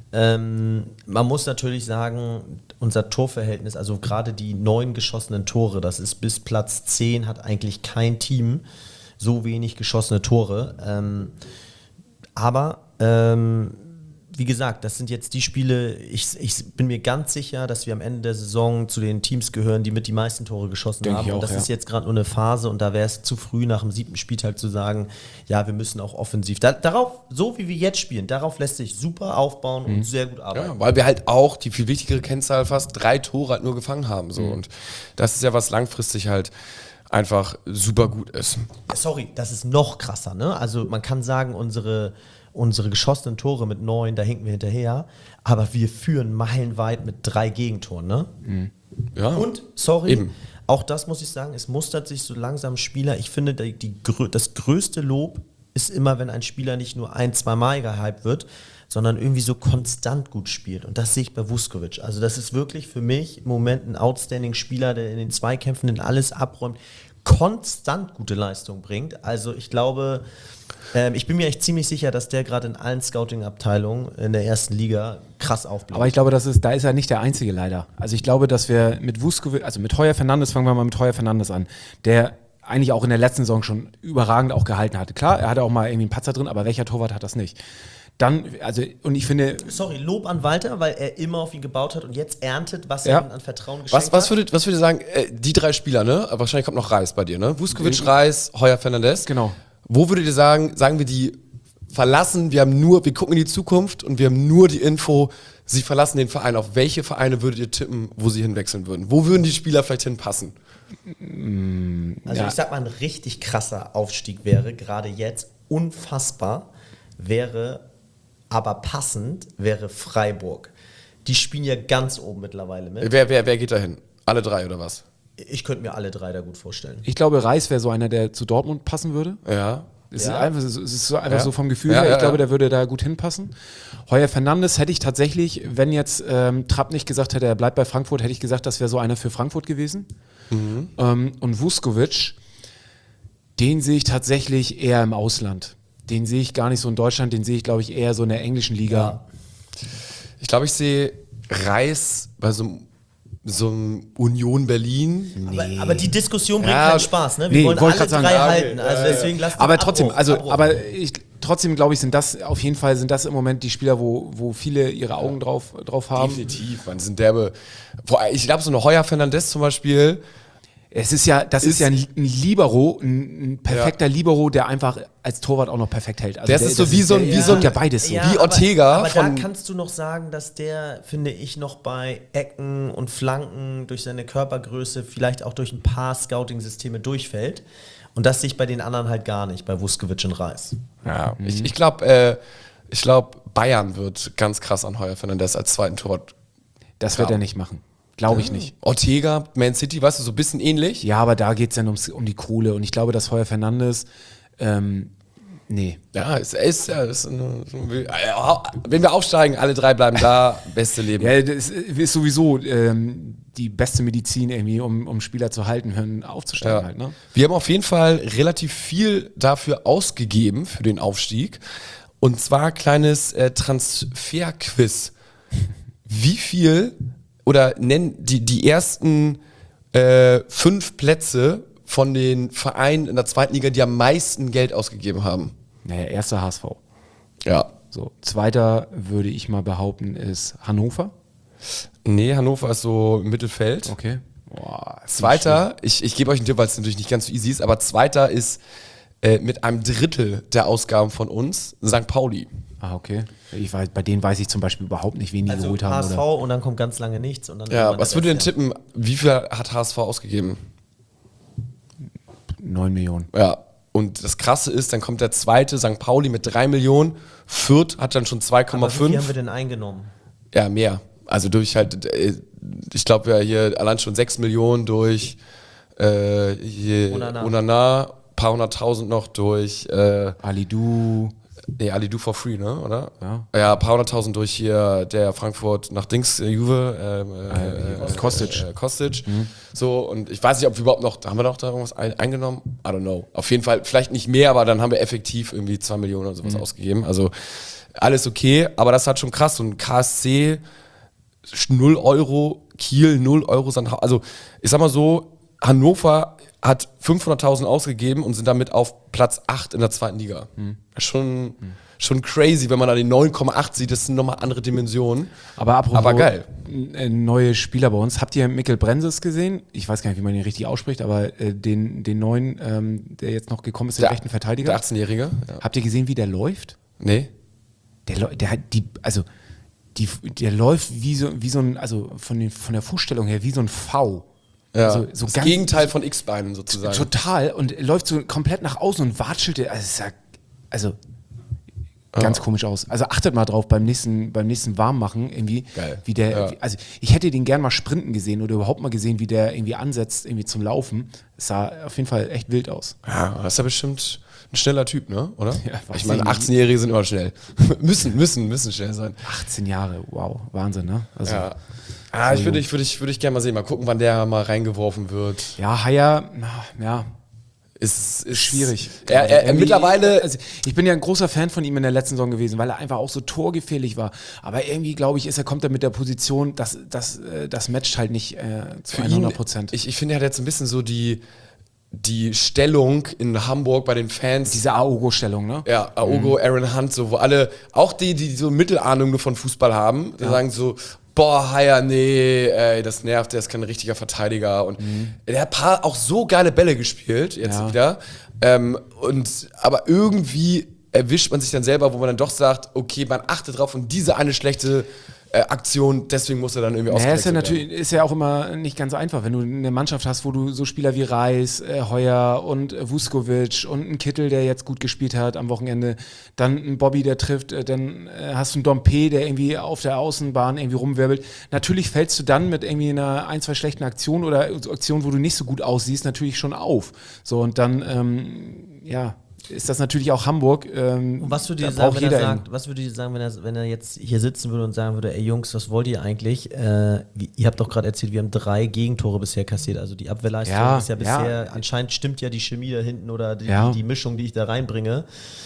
Ähm, man muss natürlich sagen, unser Torverhältnis, also gerade die neun geschossenen Tore, das ist bis Platz zehn, hat eigentlich kein Team so wenig geschossene Tore. Ähm, aber ähm, wie gesagt, das sind jetzt die Spiele, ich, ich bin mir ganz sicher, dass wir am Ende der Saison zu den Teams gehören, die mit die meisten Tore geschossen Denke haben. ich auch, und das ja. ist jetzt gerade nur eine Phase und da wäre es zu früh nach dem siebten Spieltag zu sagen, ja, wir müssen auch offensiv. Da, darauf, so wie wir jetzt spielen, darauf lässt sich super aufbauen und sehr gut arbeiten. Ja, weil wir halt auch die viel wichtigere Kennzahl fast drei Tore halt nur gefangen haben. So. Und das ist ja, was langfristig halt einfach super gut ist. Sorry, das ist noch krasser, ne? Also man kann sagen, unsere, unsere geschossenen Tore mit neun, da hinken wir hinterher, aber wir führen meilenweit mit drei Gegentoren, ne? Ja. Und, sorry, Eben. Auch das muss ich sagen, es mustert sich so langsam Spieler. Ich finde, die, die, das größte Lob ist immer, wenn ein Spieler nicht nur ein, zwei Mal gehypt wird, sondern irgendwie so konstant gut spielt. Und das sehe ich bei Vuskovic. Also das ist wirklich für mich im Moment ein outstanding Spieler, der in den Zweikämpfen in alles abräumt, konstant gute Leistung bringt. Also ich glaube, ähm, ich bin mir echt ziemlich sicher, dass der gerade in allen Scouting-Abteilungen in der ersten Liga krass aufbläht. Aber ich glaube, das ist, da ist er nicht der Einzige leider. Also ich glaube, dass wir mit Vuskovic, also mit Heuer Fernandes, fangen wir mal mit Heuer Fernandes an, der eigentlich auch in der letzten Saison schon überragend auch gehalten hatte. Klar, er hatte auch mal irgendwie einen Patzer drin, aber welcher Torwart hat das nicht? Dann, also, und ich finde... Sorry, Lob an Walter, weil er immer auf ihn gebaut hat und jetzt erntet, was Ja. er ihm an Vertrauen geschenkt Was, was, hat. würdet, was würdet ihr sagen, äh, die drei Spieler, ne? Wahrscheinlich kommt noch Reis bei dir, ne? Vuskovic, Reis, Heuer Fernandes. Genau. Wo würdet ihr sagen, sagen wir die verlassen, wir haben nur, wir gucken in die Zukunft und wir haben nur die Info, sie verlassen den Verein. Auf welche Vereine würdet ihr tippen, wo sie hinwechseln würden? Wo würden die Spieler vielleicht hinpassen? Also Ja. ich sag mal, ein richtig krasser Aufstieg wäre, gerade jetzt, unfassbar, wäre, aber passend, wäre Freiburg. Die spielen ja ganz oben mittlerweile mit. Wer, wer, wer geht da hin? Alle drei oder was? Ich könnte mir alle drei da gut vorstellen. Ich glaube, Reis wäre so einer, der zu Dortmund passen würde. Ja. Es Ja. ist einfach, es ist so, einfach Ja. so vom Gefühl Ja, her. Ich ja, glaube, ja. der würde da gut hinpassen. Heuer Fernandes hätte ich tatsächlich, wenn jetzt ähm, Trapp nicht gesagt hätte, er bleibt bei Frankfurt, hätte ich gesagt, das wäre so einer für Frankfurt gewesen. Mhm. Ähm, und Vuskovic, den sehe ich tatsächlich eher im Ausland. Den sehe ich gar nicht so in Deutschland, den sehe ich, glaube ich, eher so in der englischen Liga. Ich glaube, ich sehe Reis bei so einem so einem Union Berlin. Aber, aber die Diskussion bringt Ja, keinen Spaß, ne? Wir nee, wollen wollte alle grad drei sagen, ja, halten. Also deswegen lasst Aber uns trotzdem, Abbruch, also, Abbruch. aber ich, trotzdem glaube ich, sind das auf jeden Fall sind das im Moment die Spieler, wo, wo viele ihre Augen drauf, drauf haben. Definitiv, man, sind derbe. Boah, ich glaube, so eine Heuer Fernandes zum Beispiel. Es ist ja, das ist, Ist- ja ein, ein Libero, ein, ein perfekter Ja. Libero, der einfach als Torwart auch noch perfekt hält. Also Das ist so wie so ein- der- wie der so ein- tut ja beides so. Ja, wie Ortega Aber, aber da von- kannst du noch sagen, dass der, finde ich, noch bei Ecken und Flanken durch seine Körpergröße, vielleicht auch durch ein paar Scouting-Systeme durchfällt. Und das sehe ich bei den anderen halt gar nicht, bei Vuskovic und Reis. Ja, ich, ich glaube, äh, ich glaube, Bayern wird ganz krass an Heuer Fernandes als zweiten Torwart. Das wird Ja. er nicht machen. Glaube ich nicht. Ortega, Man City, weißt du, so ein bisschen ähnlich. Ja, aber da geht es dann ums, um die Kohle. Und ich glaube, dass Heuer Fernandes, ähm, nee. Ja, es ist, ja, ist eine, wenn wir aufsteigen, alle drei bleiben da, beste Leben. Ja, das ist sowieso ähm, die beste Medizin irgendwie, um, um Spieler zu halten, hören, aufzusteigen Ja. halt, ne? Wir haben auf jeden Fall relativ viel dafür ausgegeben, für den Aufstieg. Und zwar kleines äh, Transferquiz. Wie viel, oder nennen die, die ersten äh, fünf Plätze von den Vereinen in der zweiten Liga, die am meisten Geld ausgegeben haben? Naja, erster H S V. Ja. So, zweiter würde ich mal behaupten, ist Hannover. Nee, Hannover ist so im Mittelfeld. Okay. Boah, Zweiter, ich, ich gebe euch einen Tipp, weil es natürlich nicht ganz so easy ist, aber zweiter ist äh, mit einem Drittel der Ausgaben von uns Sankt Pauli. Ah, okay. Ich weiß, bei denen weiß ich zum Beispiel überhaupt nicht, wen die Also geholt H haben. S V Oder? und dann kommt ganz lange nichts. Und dann Ja, irgendwann was der würdet ihr denn Rest, tippen, wie viel hat H S V ausgegeben? neun Millionen. Ja, und das Krasse ist, dann kommt der zweite, Sankt Pauli mit drei Millionen, Fürth hat dann schon zwei Komma Aber wie viel haben wir fünf. denn eingenommen? Ja, mehr. Also durch halt, äh, ich glaube ja hier allein schon sechs Millionen durch äh, hier Onana. Onana, paar hunderttausend noch durch äh, Alidu. nee, Ali Do for free, ne, oder? Ja. Ja, paar hunderttausend durch hier der Frankfurt nach Dings, äh, Juve, ähm, äh, äh, Kostic. Äh, Kostic. So, und ich weiß nicht, ob wir überhaupt noch, haben wir noch da irgendwas ein, eingenommen? I don't know. Auf jeden Fall, vielleicht nicht mehr, aber dann haben wir effektiv irgendwie zwei Millionen oder sowas ausgegeben. Also alles okay, aber das hat schon krass. Und K S C null Euro, Kiel null Euro, Sandhausen. Also ich sag mal so, Hannover hat fünfhunderttausend ausgegeben und sind damit auf Platz acht in der zweiten Liga. Schon, schon crazy, wenn man da die neun Komma acht sieht, das sind nochmal andere Dimensionen. Aber apropos Aber geil. äh, neue Spieler bei uns. Habt ihr Mikkel Brenses gesehen? Ich weiß gar nicht, wie man ihn richtig ausspricht, aber äh, den, den neuen, ähm, der jetzt noch gekommen ist, den rechten Verteidiger. Der achtzehnjährige. Ja. Habt ihr gesehen, wie der läuft? Nee. Der, läu- der hat die, also die, der läuft wie so, wie so ein, also von, den, von der Fußstellung her wie so ein V. Ja. Also, so das ganz- Gegenteil von X-Beinen sozusagen. Total. Und er läuft so komplett nach außen und watschelt. Also, es ist ja, also ganz komisch aus. Also achtet mal drauf beim nächsten, beim nächsten Warmmachen irgendwie, Geil. wie der, Ja. also ich hätte den gern mal sprinten gesehen oder überhaupt mal gesehen, wie der irgendwie ansetzt, irgendwie zum Laufen. Es sah auf jeden Fall echt wild aus. Ja, das ist ja bestimmt ein schneller Typ, ne? Oder? Ja, weiß ich meine, ich nicht. achtzehnjährige sind immer schnell. müssen, müssen, müssen schnell sein. achtzehn Jahre, wow, Wahnsinn, ne? Also, Ja. Ah, ich würde ich, würd ich, würd ich gerne mal sehen, mal gucken, wann der mal reingeworfen wird. ja, Haier, ja, Ist, ist schwierig. Er, er, er Irgendwie- mittlerweile. Also ich bin ja ein großer Fan von ihm in der letzten Saison gewesen, weil er einfach auch so torgefährlich war. Aber irgendwie, glaube ich, ist er, kommt er mit der Position, das, das, äh, das matcht halt nicht äh, zu für ihn, hundert Prozent. ich, ich finde, er hat jetzt ein bisschen so die, die Stellung in Hamburg bei den Fans. Diese Aogo-Stellung, ne? Ja, Aogo, Aaron Hunt, so, wo alle, auch die, die so Mittelahnung nur von Fußball haben, die sagen so, boah, Haier, nee, ey, das nervt, der ist kein richtiger Verteidiger. Und der hat paar auch so geile Bälle gespielt, jetzt Ja. wieder. Ähm, und, aber irgendwie erwischt man sich dann selber, wo man dann doch sagt, okay, man achtet drauf und diese eine schlechte äh, Aktion, deswegen muss er dann irgendwie Ja, ist ja ausgewechselt natürlich, ist ja auch immer nicht ganz einfach, wenn du eine Mannschaft hast, wo du so Spieler wie Reis, äh, Heuer und äh, Vuskovic und einen Kittel, der jetzt gut gespielt hat am Wochenende, dann ein Bobby, der trifft, äh, dann äh, hast du einen Dompe, der irgendwie auf der Außenbahn irgendwie rumwirbelt. Natürlich fällst du dann mit irgendwie einer ein, zwei schlechten Aktionen oder Aktionen, wo du nicht so gut aussiehst, natürlich schon auf. So, und dann, ähm, ja, ist das natürlich auch Hamburg. Ähm, Und was würdet da ihr sagen, braucht wenn er jeder sagt, was würdet ihr sagen, wenn er, wenn er jetzt hier sitzen würde und sagen würde, ey Jungs, was wollt ihr eigentlich? Äh, wie, ihr habt doch gerade erzählt, wir haben drei Gegentore bisher kassiert, also die Abwehrleistung Ja, ist ja bisher, ja. anscheinend stimmt ja die Chemie da hinten oder die, Ja. die Mischung, die ich da reinbringe.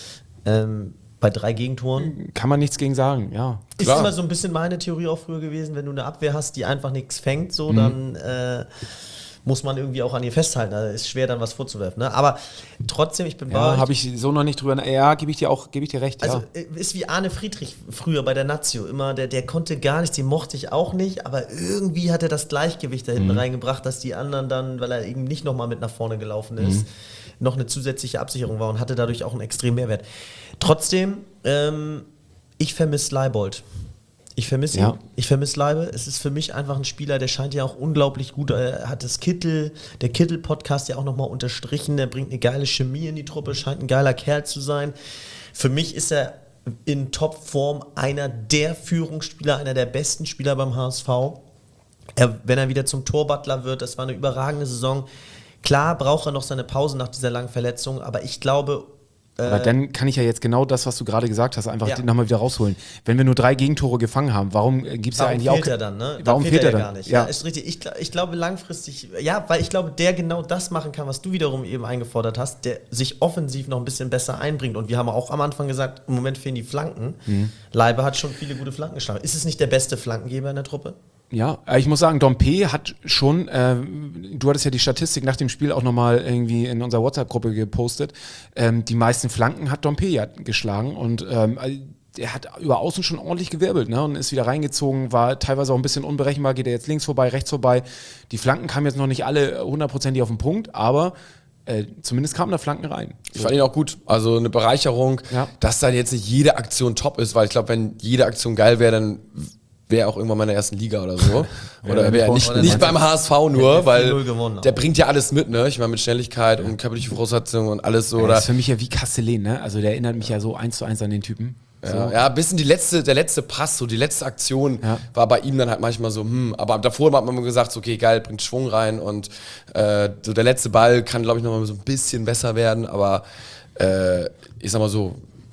Ähm, bei drei Gegentoren. kann man nichts gegen sagen, ja. Ist Klar. immer so ein bisschen meine Theorie auch früher gewesen, wenn du eine Abwehr hast, die einfach nichts fängt, Mhm. so, dann äh, muss man irgendwie auch an ihr festhalten. Also ist schwer, dann was vorzuwerfen. Ne? Aber trotzdem, ich bin bei Ja, euch. habe ich so noch nicht drüber. Ja, gebe ich dir auch, gebe ich dir recht. Also ja. äh, ist wie Arne Friedrich früher bei der Nazio. Immer, der, der konnte gar nichts, den mochte ich auch nicht, aber irgendwie hat er das Gleichgewicht da hinten reingebracht, dass die anderen dann, weil er eben nicht nochmal mit nach vorne gelaufen ist, noch eine zusätzliche Absicherung war und hatte dadurch auch einen extremen Mehrwert. Trotzdem, ähm, ich vermisse Leibold. Ich vermisse Ja. ihn. Ich vermisse Leibe. Es ist für mich einfach ein Spieler, der scheint ja auch unglaublich gut. Er hat das Kittel, der Kittel-Podcast ja auch nochmal unterstrichen. Der bringt eine geile Chemie in die Truppe, scheint ein geiler Kerl zu sein. Für mich ist er in Topform einer der Führungsspieler, einer der besten Spieler beim H S V. Er, wenn er wieder zum Torbutler wird, das war eine überragende Saison. Klar braucht er noch seine Pause nach dieser langen Verletzung, aber ich glaube, Aber dann kann ich ja jetzt genau das, was du gerade gesagt hast, einfach Ja. nochmal wieder rausholen. Wenn wir nur drei Gegentore gefangen haben, warum gibt es ja warum eigentlich fehlt auch... er dann, ne? Warum Dann fehlt er ja dann? gar nicht. Ja. Ja, ist richtig. Ich, gl- ich glaube langfristig, ja, weil ich glaube, der genau das machen kann, was du wiederum eben eingefordert hast, der sich offensiv noch ein bisschen besser einbringt. Und wir haben auch am Anfang gesagt, im Moment fehlen die Flanken. Mhm. Leibe hat schon viele gute Flanken geschlagen. Ist es nicht der beste Flankengeber in der Truppe? Ja, ich muss sagen, Dompe hat schon, äh, du hattest ja die Statistik nach dem Spiel auch nochmal irgendwie in unserer WhatsApp-Gruppe gepostet, ähm, die meisten Flanken hat Dompe ja geschlagen und ähm, er hat über außen schon ordentlich gewirbelt, ne, und ist wieder reingezogen, war teilweise auch ein bisschen unberechenbar, geht er jetzt links vorbei, rechts vorbei. Die Flanken kamen jetzt noch nicht alle hundertprozentig auf den Punkt, aber äh, zumindest kamen da Flanken rein. Ich fand ihn auch gut. Also eine Bereicherung, Ja. dass dann jetzt nicht jede Aktion top ist, weil ich glaube, wenn jede Aktion geil wäre, dann wäre auch irgendwann mal in der ersten Liga oder so. Oder dann wäre vor- nicht, oder nicht dann- beim H S V nur, Hätte vier weil null gewonnen der auch. bringt ja alles mit, ne? Ich meine, mit Schnelligkeit und körperliche Voraussetzungen und alles so. Ja, Oder, das ist für mich ja wie Castellin, ne? Also der erinnert mich ja so eins zu eins an den Typen. ja, ja, ein bisschen die letzte, der letzte Pass, so die letzte Aktion Ja. war bei ihm dann halt manchmal so, hm, aber davor hat man immer gesagt, so, okay, geil, bringt Schwung rein und äh, so der letzte Ball kann, glaube ich, noch mal so ein bisschen besser werden, aber äh, ich sag mal so,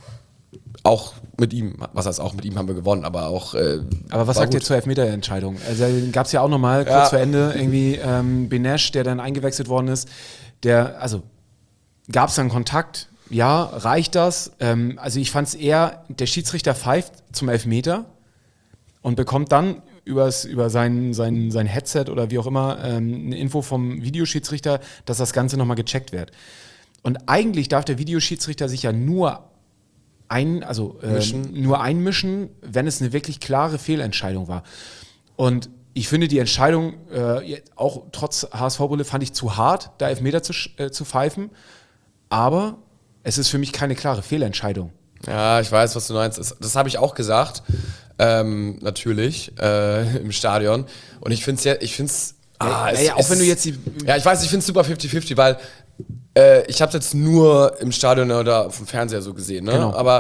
auch mit ihm, was heißt auch mit ihm haben wir gewonnen, aber auch äh, Aber was war sagt ihr gut. zur Elfmeterentscheidung? Also gab es ja auch nochmal kurz Ja. vor Ende irgendwie ähm, Benesch, der dann eingewechselt worden ist. Der, also gab es dann Kontakt? Ja, reicht das? Ähm, also ich fand es eher, der Schiedsrichter pfeift zum Elfmeter und bekommt dann übers, über sein, sein, sein Headset oder wie auch immer ähm, eine Info vom Videoschiedsrichter, dass das Ganze nochmal gecheckt wird. Und eigentlich darf der Videoschiedsrichter sich ja nur ein, also äh, Mischen. nur einmischen, wenn es eine wirklich klare Fehlentscheidung war. Und ich finde die Entscheidung, äh, jetzt auch trotz H S V-Brille, fand ich zu hart, da Elfmeter zu, sch- äh, zu pfeifen. Aber es ist für mich keine klare Fehlentscheidung. Ja, ich weiß, was du meinst. Das, das habe ich auch gesagt, ähm, natürlich, äh, im Stadion. Und ich finde es ja, ich finde es. Ah, ja, ja, auch wenn du jetzt die- Ja, ich weiß, ich finde es super fifty fifty, weil äh, ich habe es jetzt nur im Stadion oder auf dem Fernseher so gesehen, ne? Genau. Aber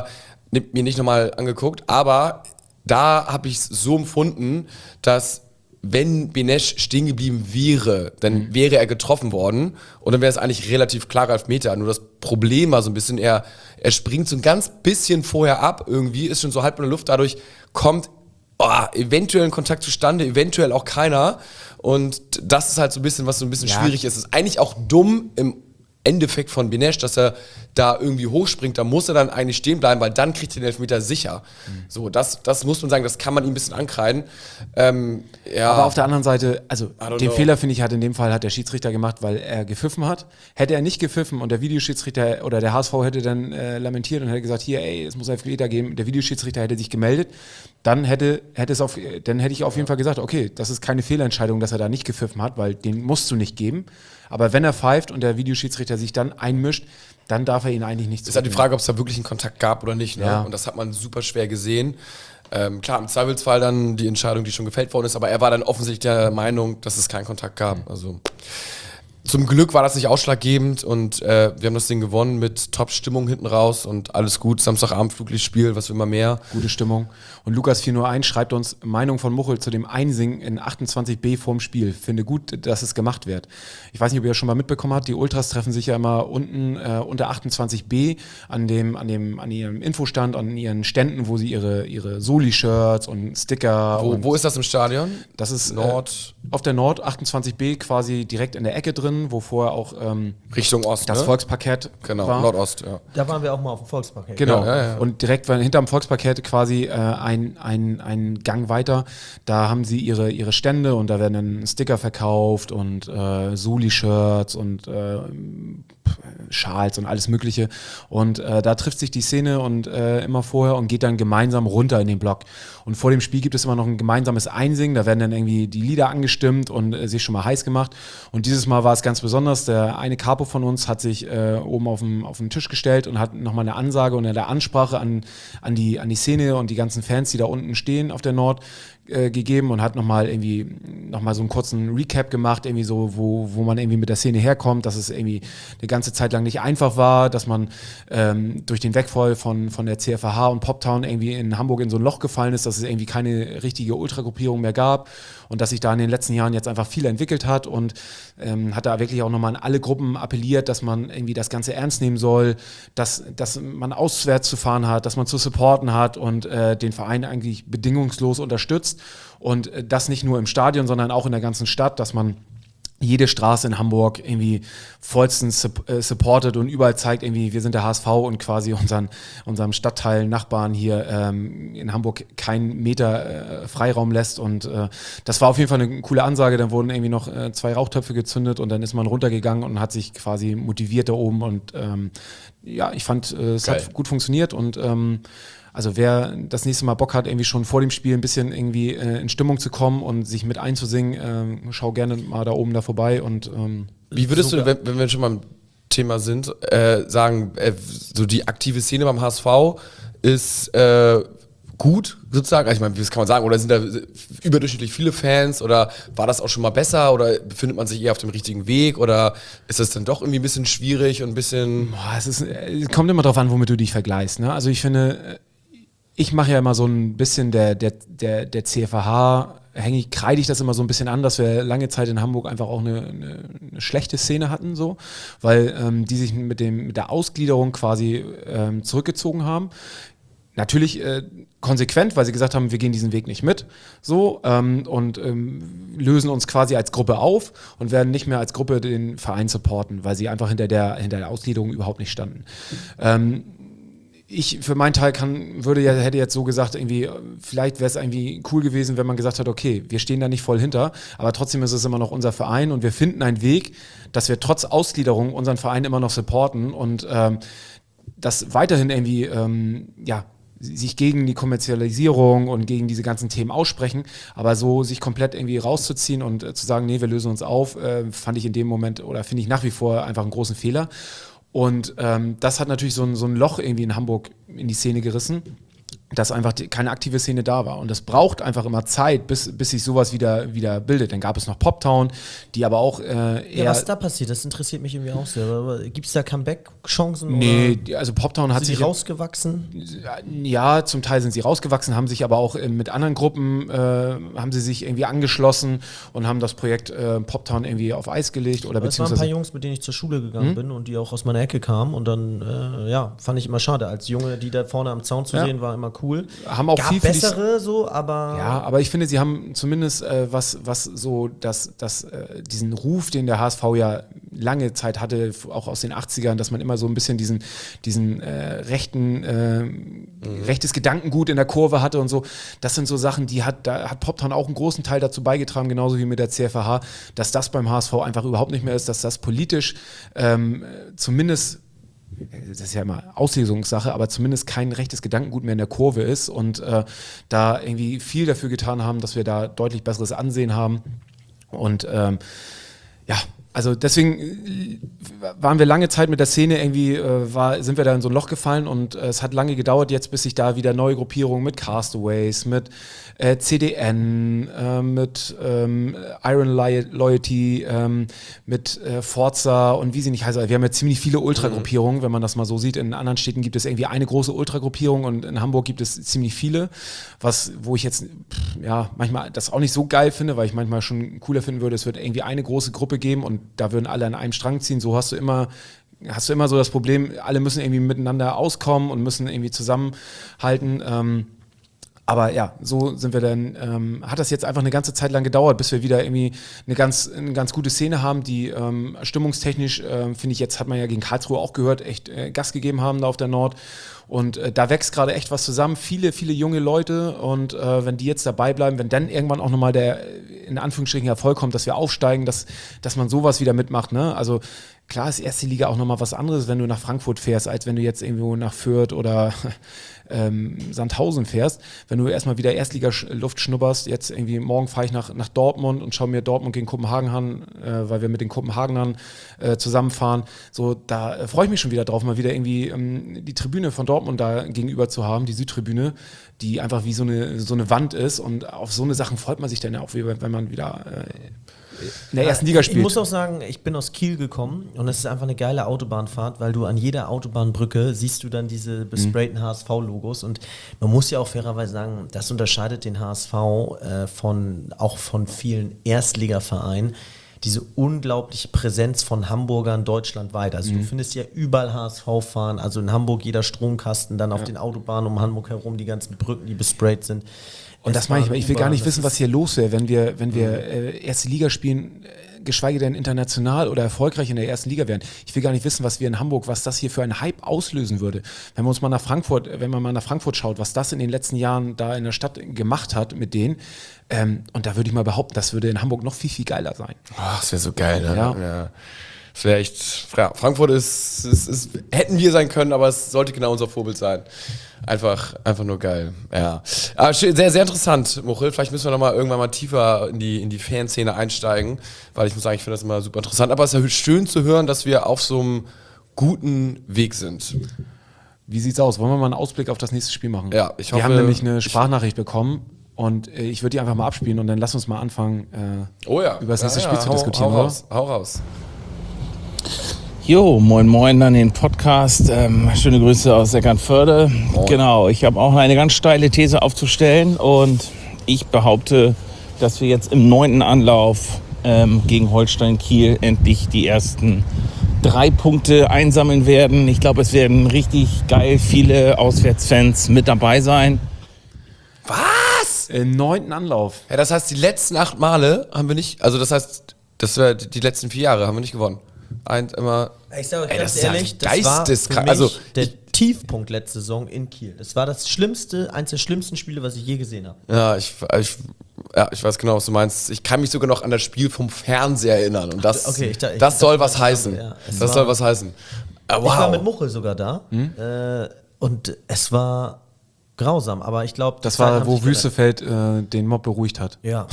mir nicht nochmal angeguckt, aber da habe ich es so empfunden, dass wenn Benesch stehen geblieben wäre, dann mhm. wäre er getroffen worden und dann wäre es eigentlich relativ klarer Elfmeter. Nur das Problem war so ein bisschen, er, er springt so ein ganz bisschen vorher ab irgendwie, ist schon so halb in der Luft, dadurch kommt oh, eventuell ein Kontakt zustande, eventuell auch keiner und das ist halt so ein bisschen, was so ein bisschen ja. schwierig ist. Es ist eigentlich auch dumm im Endeffekt von Benesch, dass er da irgendwie hochspringt, da muss er dann eigentlich stehen bleiben, weil dann kriegt er den Elfmeter sicher. Mhm. So, das, das muss man sagen, das kann man ihm ein bisschen ankreiden. Ähm, ja. Aber auf der anderen Seite, also den know. Fehler, finde ich, hat in dem Fall hat der Schiedsrichter gemacht, weil er gepfiffen hat. Hätte er nicht gepfiffen und der Videoschiedsrichter oder der H S V hätte dann äh, lamentiert und hätte gesagt, hier, ey, es muss Elfmeter geben, der Videoschiedsrichter hätte sich gemeldet, dann hätte, hätte es auf, dann hätte ich auf jeden Fall gesagt, okay, das ist keine Fehlentscheidung, dass er da nicht gepfiffen hat, weil den musst du nicht geben. Aber wenn er pfeift und der Videoschiedsrichter sich dann einmischt, dann darf er ihn eigentlich nicht zurücknehmen. Ist halt die Frage, ob es da wirklich einen Kontakt gab oder nicht. Ne? Ja. Und das hat man super schwer gesehen. Ähm, klar, im Zweifelsfall dann die Entscheidung, die schon gefällt worden ist, aber er war dann offensichtlich der Meinung, dass es keinen Kontakt gab. Also zum Glück war das nicht ausschlaggebend und äh, wir haben das Ding gewonnen mit Top-Stimmung hinten raus und alles gut. Samstagabend Flutlichtspiel, was will man mehr. Gute Stimmung. Und Lukas vier null eins schreibt uns Meinung von Muchel zu dem Einsingen in achtundzwanzig b vorm Spiel. Finde gut, dass es gemacht wird. Ich weiß nicht, ob ihr das schon mal mitbekommen habt. Die Ultras treffen sich ja immer unten äh, unter achtundzwanzig b an dem, an dem, an ihrem Infostand, an ihren Ständen, wo sie ihre, ihre Soli-Shirts und Sticker. Wo, und wo ist das im Stadion? Das ist Nord. Äh, auf der Nord achtundzwanzig b quasi direkt in der Ecke drin, wo vorher auch ähm, Richtung Ost, das ne? Volksparkett genau, war. Nordost, ja. Da waren wir auch mal auf dem Volksparkett. Genau, ja, ja, ja. Und direkt hinterm Volksparkett quasi äh, ein, ein, ein Gang weiter, da haben sie ihre, ihre Stände und da werden dann Sticker verkauft und äh, Soli-Shirts und äh, Schals und alles mögliche und äh, da trifft sich die Szene und äh, immer vorher und geht dann gemeinsam runter in den Block. Und vor dem Spiel gibt es immer noch ein gemeinsames Einsingen, da werden dann irgendwie die Lieder angestimmt und äh, sich schon mal heiß gemacht und dieses Mal war es ganz besonders, der eine Capo von uns hat sich äh, oben auf dem, auf den Tisch gestellt und hat nochmal eine Ansage und eine Ansprache an, an, die, an die Szene und die ganzen Fans, die da unten stehen auf der Nord, äh, gegeben und hat nochmal irgendwie nochmal so einen kurzen Recap gemacht, irgendwie so, wo, wo man irgendwie mit der Szene herkommt, dass es irgendwie eine ganze Zeit lang nicht einfach war, dass man ähm, durch den Wegfall von, von der C F A H und Poptown irgendwie in Hamburg in so ein Loch gefallen ist, dass es irgendwie keine richtige Ultragruppierung mehr gab und dass sich da in den letzten Jahren jetzt einfach viel entwickelt hat und ähm, hat da wirklich auch nochmal an alle Gruppen appelliert, dass man irgendwie das Ganze ernst nehmen soll, dass, dass man auswärts zu fahren hat, dass man zu supporten hat und äh, den Verein eigentlich bedingungslos unterstützt und äh, das nicht nur im Stadion, sondern auch in der ganzen Stadt, dass man jede Straße in Hamburg irgendwie vollstens supportet und überall zeigt irgendwie, wir sind der H S V und quasi unseren, unserem Stadtteil, Nachbarn hier ähm, in Hamburg keinen Meter äh, Freiraum lässt und äh, das war auf jeden Fall eine coole Ansage, dann wurden irgendwie noch äh, zwei Rauchtöpfe gezündet und dann ist man runtergegangen und hat sich quasi motiviert da oben und ähm, ja, ich fand, äh, es Geil. hat gut funktioniert und ähm, also wer das nächste Mal Bock hat, irgendwie schon vor dem Spiel ein bisschen irgendwie äh, in Stimmung zu kommen und sich mit einzusingen, äh, schau gerne mal da oben da vorbei. Und ähm, wie würdest super. du, wenn, wenn wir schon mal im Thema sind, äh, sagen, äh, so die aktive Szene beim H S V ist äh, gut sozusagen? Also ich meine, was kann man sagen? Oder sind da überdurchschnittlich viele Fans? Oder war das auch schon mal besser? Oder befindet man sich eher auf dem richtigen Weg? Oder ist das dann doch irgendwie ein bisschen schwierig und ein bisschen... Boah, es, ist, es kommt immer drauf an, womit du dich vergleichst. Ne? Also ich finde... Ich mache ja immer so ein bisschen der, der, der, der C F A H, hänge ich, kreide ich das immer so ein bisschen an, dass wir lange Zeit in Hamburg einfach auch eine, eine, eine schlechte Szene hatten, so, weil ähm, die sich mit, dem, mit der Ausgliederung quasi ähm, zurückgezogen haben. Natürlich äh, konsequent, weil sie gesagt haben, wir gehen diesen Weg nicht mit, so ähm, und ähm, lösen uns quasi als Gruppe auf und werden nicht mehr als Gruppe den Verein supporten, weil sie einfach hinter der, hinter der Ausgliederung überhaupt nicht standen. Ähm, Ich für meinen Teil kann, würde ja, hätte jetzt so gesagt, irgendwie, vielleicht wäre es irgendwie cool gewesen, wenn man gesagt hat, okay, wir stehen da nicht voll hinter, aber trotzdem ist es immer noch unser Verein und wir finden einen Weg, dass wir trotz Ausgliederung unseren Verein immer noch supporten und ähm, das weiterhin irgendwie, ähm, ja, sich gegen die Kommerzialisierung und gegen diese ganzen Themen aussprechen, aber so sich komplett irgendwie rauszuziehen und äh, zu sagen, nee, wir lösen uns auf, äh, fand ich in dem Moment oder finde ich nach wie vor einfach einen großen Fehler. Und ähm, das hat natürlich so ein, so ein Loch irgendwie in Hamburg in die Szene gerissen. dass einfach die, keine aktive Szene da war. Und das braucht einfach immer Zeit, bis, bis sich sowas wieder, wieder bildet. Dann gab es noch Poptown, die aber auch äh, eher... Ja, was da passiert, das interessiert mich irgendwie auch sehr. Gibt es da Comeback-Chancen? Nee, oder die, also Poptown hat sind sich... sie rausgewachsen? Ja, zum Teil sind sie rausgewachsen, haben sich aber auch äh, mit anderen Gruppen, äh, haben sie sich irgendwie angeschlossen und haben das Projekt äh, Poptown irgendwie auf Eis gelegt. Oder Es waren ein beziehungsweise paar Jungs, mit denen ich zur Schule gegangen hm? bin und die auch aus meiner Ecke kamen. Und dann, äh, ja, fand ich immer schade. Als Junge, die da vorne am Zaun zu Ja. sehen, war immer cool. Haben auch Gab viel für die- bessere so, aber... Ja, aber ich finde, sie haben zumindest äh, was, was so das, das, äh, diesen Ruf, den der H S V ja lange Zeit hatte, f- auch aus den achtzigern, dass man immer so ein bisschen diesen, diesen äh, rechten, äh, mhm. rechtes Gedankengut in der Kurve hatte und so. Das sind so Sachen, die hat, da hat Poptown auch einen großen Teil dazu beigetragen, genauso wie mit der C F A H, dass das beim H S V einfach überhaupt nicht mehr ist, dass das politisch ähm, zumindest, das ist ja immer Auslegungssache, aber zumindest kein rechtes Gedankengut mehr in der Kurve ist und äh, da irgendwie viel dafür getan haben, dass wir da deutlich besseres Ansehen haben. Und ähm, ja, also deswegen äh, waren wir lange Zeit mit der Szene irgendwie, äh, war, sind wir da in so ein Loch gefallen und äh, es hat lange gedauert jetzt, bis sich da wieder neue Gruppierungen mit Castaways, mit äh, C D N, äh, mit ähm, Iron Li- Loyalty, ähm, mit äh, Forza und wie sie nicht heißen. Wir haben ja ziemlich viele Ultragruppierungen, wenn man das mal so sieht. In anderen Städten gibt es irgendwie eine große Ultragruppierung und in Hamburg gibt es ziemlich viele, was, wo ich jetzt pff, ja manchmal das auch nicht so geil finde, weil ich manchmal schon cooler finden würde, es wird irgendwie eine große Gruppe geben und da würden alle an einem Strang ziehen. So hast du immer hast du immer so das Problem, alle müssen irgendwie miteinander auskommen und müssen irgendwie zusammenhalten. Ähm, Aber ja, so sind wir dann, ähm, hat das jetzt einfach eine ganze Zeit lang gedauert, bis wir wieder irgendwie eine ganz, eine ganz gute Szene haben, die ähm, stimmungstechnisch, äh, finde ich, jetzt hat man ja gegen Karlsruhe auch gehört, echt äh, Gas gegeben haben da auf der Nord. Und äh, da wächst gerade echt was zusammen, viele, viele junge Leute und äh, wenn die jetzt dabei bleiben, wenn dann irgendwann auch nochmal der, in Anführungsstrichen, Erfolg kommt, dass wir aufsteigen, dass, dass man sowas wieder mitmacht, ne? Also klar ist erste Liga auch nochmal was anderes, wenn du nach Frankfurt fährst, als wenn du jetzt irgendwo nach Fürth oder ähm, Sandhausen fährst. Wenn du erstmal wieder Erstliga-Luft schnupperst, jetzt irgendwie morgen fahre ich nach, nach Dortmund und schaue mir Dortmund gegen Kopenhagen an, äh, weil wir mit den Kopenhagenern äh, zusammenfahren. So, da äh, freue ich mich schon wieder drauf, mal wieder irgendwie ähm, die Tribüne von Dortmund da gegenüber zu haben, die Südtribüne, die einfach wie so eine, so eine Wand ist und auf so eine Sachen freut man sich dann ja auch, wenn man wieder äh, in der ersten Liga spielt. Ich muss auch sagen, ich bin aus Kiel gekommen und es ist einfach eine geile Autobahnfahrt, weil du an jeder Autobahnbrücke siehst du dann diese besprayten H S V-Logos und man muss ja auch fairerweise sagen, das unterscheidet den H S V äh, von, auch von vielen Erstligavereinen, diese unglaubliche Präsenz von Hamburgern deutschlandweit. Also mhm. du findest ja überall H S V fahren, also in Hamburg jeder Stromkasten, dann auf ja. den Autobahnen um Hamburg herum, die ganzen Brücken, die besprayt sind. Und das meine ich, ich will gar nicht wissen, was hier los wäre, wenn wir, wenn wir äh, erste Liga spielen, äh, geschweige denn international oder erfolgreich in der ersten Liga wären. Ich will gar nicht wissen, was wir in Hamburg, was das hier für einen Hype auslösen würde. Wenn wir uns mal nach Frankfurt, wenn man mal nach Frankfurt schaut, was das in den letzten Jahren da in der Stadt gemacht hat mit denen, ähm, und da würde ich mal behaupten, das würde in Hamburg noch viel, viel geiler sein. Ach, das wäre so geil, ne? Ja. Ja. Das wäre echt, ja, Frankfurt ist, ist, ist, hätten wir sein können, aber es sollte genau unser Vorbild sein. Einfach, einfach nur geil, ja. Aber sehr, sehr interessant, Muchel. Vielleicht müssen wir nochmal irgendwann mal tiefer in die, in die Fanszene einsteigen, weil ich muss sagen, ich finde das immer super interessant. Aber es ist ja schön zu hören, dass wir auf so einem guten Weg sind. Wie sieht's aus? Wollen wir mal einen Ausblick auf das nächste Spiel machen? Ja, ich hoffe. Wir haben nämlich eine Sprachnachricht bekommen und äh, ich würde die einfach mal abspielen und dann lass uns mal anfangen, äh, oh ja. über das nächste ja, Spiel ja. zu hau, diskutieren. Hau oder? raus, hau raus. Jo, moin moin an den Podcast. Ähm, schöne Grüße aus Eckernförde. Moin. Genau, ich habe auch eine ganz steile These aufzustellen und ich behaupte, dass wir jetzt im neunten Anlauf ähm, gegen Holstein Kiel endlich die ersten drei Punkte einsammeln werden. Ich glaube, es werden richtig geil viele Auswärtsfans mit dabei sein. Was? Im neunten Anlauf. Ja, das heißt, die letzten acht Male haben wir nicht, also das heißt, das wäre die letzten vier Jahre haben wir nicht gewonnen. Ein, immer. Ich sage euch Ey, ganz das ist ja ehrlich, das war geisteskrank. für mich Also, der ich- Tiefpunkt letzte Saison in Kiel. Das war das schlimmste, eins der schlimmsten Spiele, was ich je gesehen habe. Ja, ich, ich, ja, ich weiß genau, was du meinst. Ich kann mich sogar noch an das Spiel vom Fernseher erinnern. Und das, Okay, ich da- ich- das soll das- was heißen. ja, es das war- soll was heißen. Ah, wow. Ich war mit Muchel sogar da äh, und es war Grausam, aber ich glaube... Das war, wo Wüstefeld äh, den Mob beruhigt hat. Ja.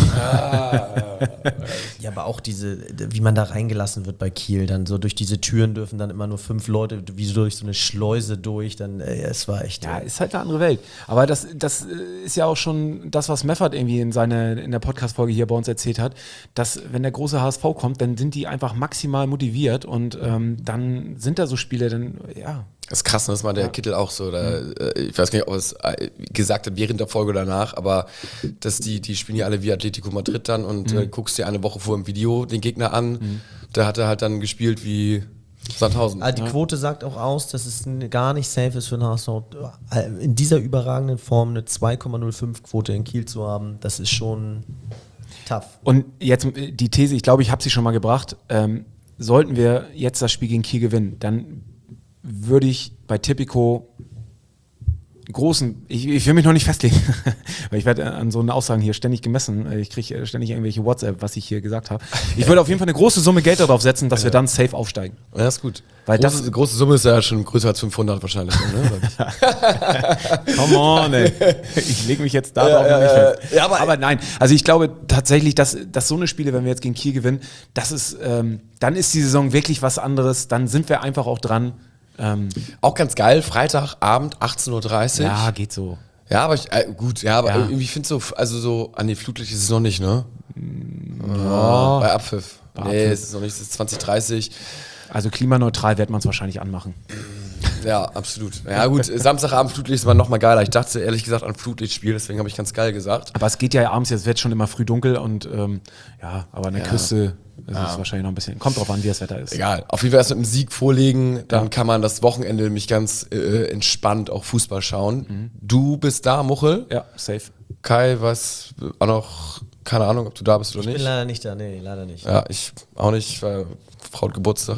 Ja, aber auch diese, wie man da reingelassen wird bei Kiel, dann so durch diese Türen dürfen dann immer nur fünf Leute, wie so durch so eine Schleuse durch, dann, ey, es war echt... Ja, ist halt eine andere Welt. Aber das, das ist ja auch schon das, was Meffert irgendwie in, seine, in der Podcast-Folge hier bei uns erzählt hat, dass wenn der große H S V kommt, dann sind die einfach maximal motiviert und ähm, dann sind da so Spiele, dann, ja... Das ist krass, das war der ja. Kittel auch so. Da, ich weiß gar nicht, ob er es gesagt hat während der Folge oder danach, aber dass die, die spielen ja alle wie Atletico Madrid dann und mhm. äh, guckst dir eine Woche vor im Video den Gegner an. Mhm. Da hat er halt dann gespielt wie Sandhausen. Also die ja. Quote sagt auch aus, dass es gar nicht safe ist für den H S V, in dieser überragenden Form eine zwei Komma null fünf Quote in Kiel zu haben. Das ist schon tough. Und jetzt die These, ich glaube, ich habe sie schon mal gebracht. Ähm, sollten wir jetzt das Spiel gegen Kiel gewinnen, dann würde ich bei Tipico großen, ich, ich will mich noch nicht festlegen, weil ich werde an so einen Aussagen hier ständig gemessen, ich kriege ständig irgendwelche WhatsApp, was ich hier gesagt habe. Ich würde auf jeden Fall eine große Summe Geld darauf setzen, dass ja. wir dann safe aufsteigen. Ja, ist gut. Weil große, das, große Summe ist ja schon größer als fünfhundert wahrscheinlich. Ne? Come on, ey. Ich lege mich jetzt darauf ja, nicht ja, fest. ja, aber, aber nein, also ich glaube tatsächlich, dass, dass so eine Spiele, wenn wir jetzt gegen Kiel gewinnen, das ist, ähm, dann ist die Saison wirklich was anderes, dann sind wir einfach auch dran. Ähm, auch ganz geil, Freitagabend, achtzehn Uhr dreißig. Ja, geht so. Ja, aber ich, äh, gut, ja, aber ja. irgendwie finde so, also so, an die Flutlicht ist es noch nicht, ne? Ja. Äh, bei Abpfiff. Bei nee, Abpfiff. es ist noch nicht, es ist zwanzig dreißig. Also klimaneutral wird man es wahrscheinlich anmachen. Ja, absolut. Ja gut, Samstagabend Flutlicht ist aber nochmal geiler. Ich dachte ehrlich gesagt an Flutlichtspiel, deswegen habe ich ganz geil gesagt. Aber es geht ja abends, jetzt wird schon immer früh dunkel und ähm, ja, aber an der ja. Küste ist ja. es wahrscheinlich noch ein bisschen, kommt drauf an, wie das Wetter ist. Egal, auf jeden Fall erst mit einem Sieg vorlegen, dann ja. kann man das Wochenende nämlich ganz äh, entspannt auch Fußball schauen. Mhm. Du bist da, Muchel? Ja, safe. Kai, was auch noch, keine Ahnung, ob du da bist oder ich nicht. Ich bin leider nicht da, nee, leider nicht. Ja, ich auch nicht, weil Frau hat Geburtstag.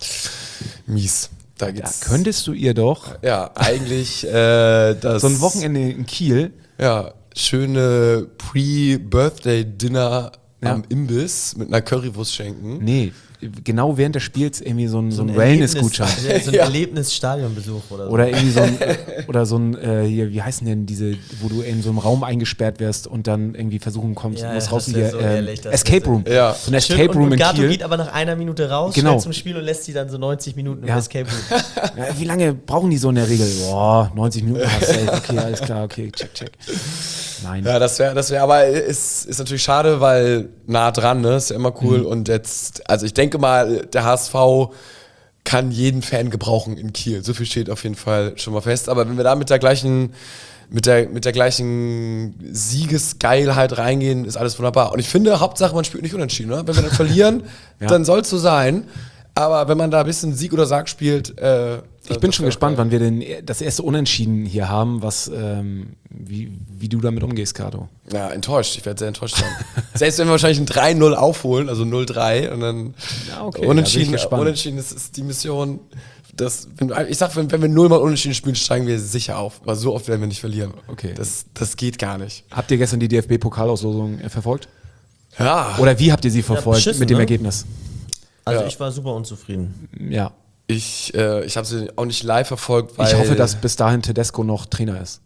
Mies. Da geht's. Ja, könntest du ihr doch ja, eigentlich äh, das so ein Wochenende in Kiel. Ja, schöne Pre-Birthday-Dinner ja. am Imbiss mit einer Currywurst schenken. Nee, genau während des Spiels irgendwie so ein, so ein, ein Wellness-Gutschein. So ein ja. Erlebnis-Stadionbesuch oder so. Oder irgendwie so ein, oder so ein äh, hier, wie heißen denn diese, wo du in so einem Raum eingesperrt wirst und dann irgendwie versuchen kommst, ja, musst ja, raus in die ja so äh, ehrlich, Escape Room. Ja. So ein Escape Room und, und in Gato Kiel. geht aber nach einer Minute raus, genau. schnell zum Spiel und lässt sie dann so neunzig Minuten ja. im Escape Room. Ja, wie lange brauchen die so in der Regel? Boah, neunzig Minuten. Okay, alles klar, okay, check, check. Nein. Ja, das wäre, das wäre, aber ist, ist natürlich schade, weil nah dran, ne, ist ja immer cool. Mhm. Und jetzt, also ich denke mal, der H S V kann jeden Fan gebrauchen in Kiel. So viel steht auf jeden Fall schon mal fest. Aber wenn wir da mit der gleichen, mit der, mit der gleichen Siegesgeilheit reingehen, ist alles wunderbar. Und ich finde, Hauptsache, man spielt nicht unentschieden, ne? Wenn wir dann verlieren, ja. dann soll es so sein. Aber wenn man da ein bisschen Sieg oder Sarg spielt, äh, ich bin schon gespannt, wann wir denn das erste Unentschieden hier haben, was, ähm, wie, wie du damit umgehst, Kato. Ja, enttäuscht. Ich werde sehr enttäuscht sein. Selbst wenn wir wahrscheinlich ein drei null aufholen, also null drei und dann ja, okay, unentschieden, unentschieden ist, ist die Mission. Das, wenn, ich sag, wenn, wenn wir null mal unentschieden spielen, steigen wir sicher auf. Aber so oft werden wir nicht verlieren. Okay. Das, das geht gar nicht. Habt ihr gestern die D F B-Pokalauslosung äh, verfolgt? Ja. Oder wie habt ihr sie verfolgt ja, mit dem ne? Ergebnis? Also ja. ich war super unzufrieden. Ja. Ich, äh, ich habe sie auch nicht live verfolgt, weil... Ich hoffe, dass bis dahin Tedesco noch Trainer ist.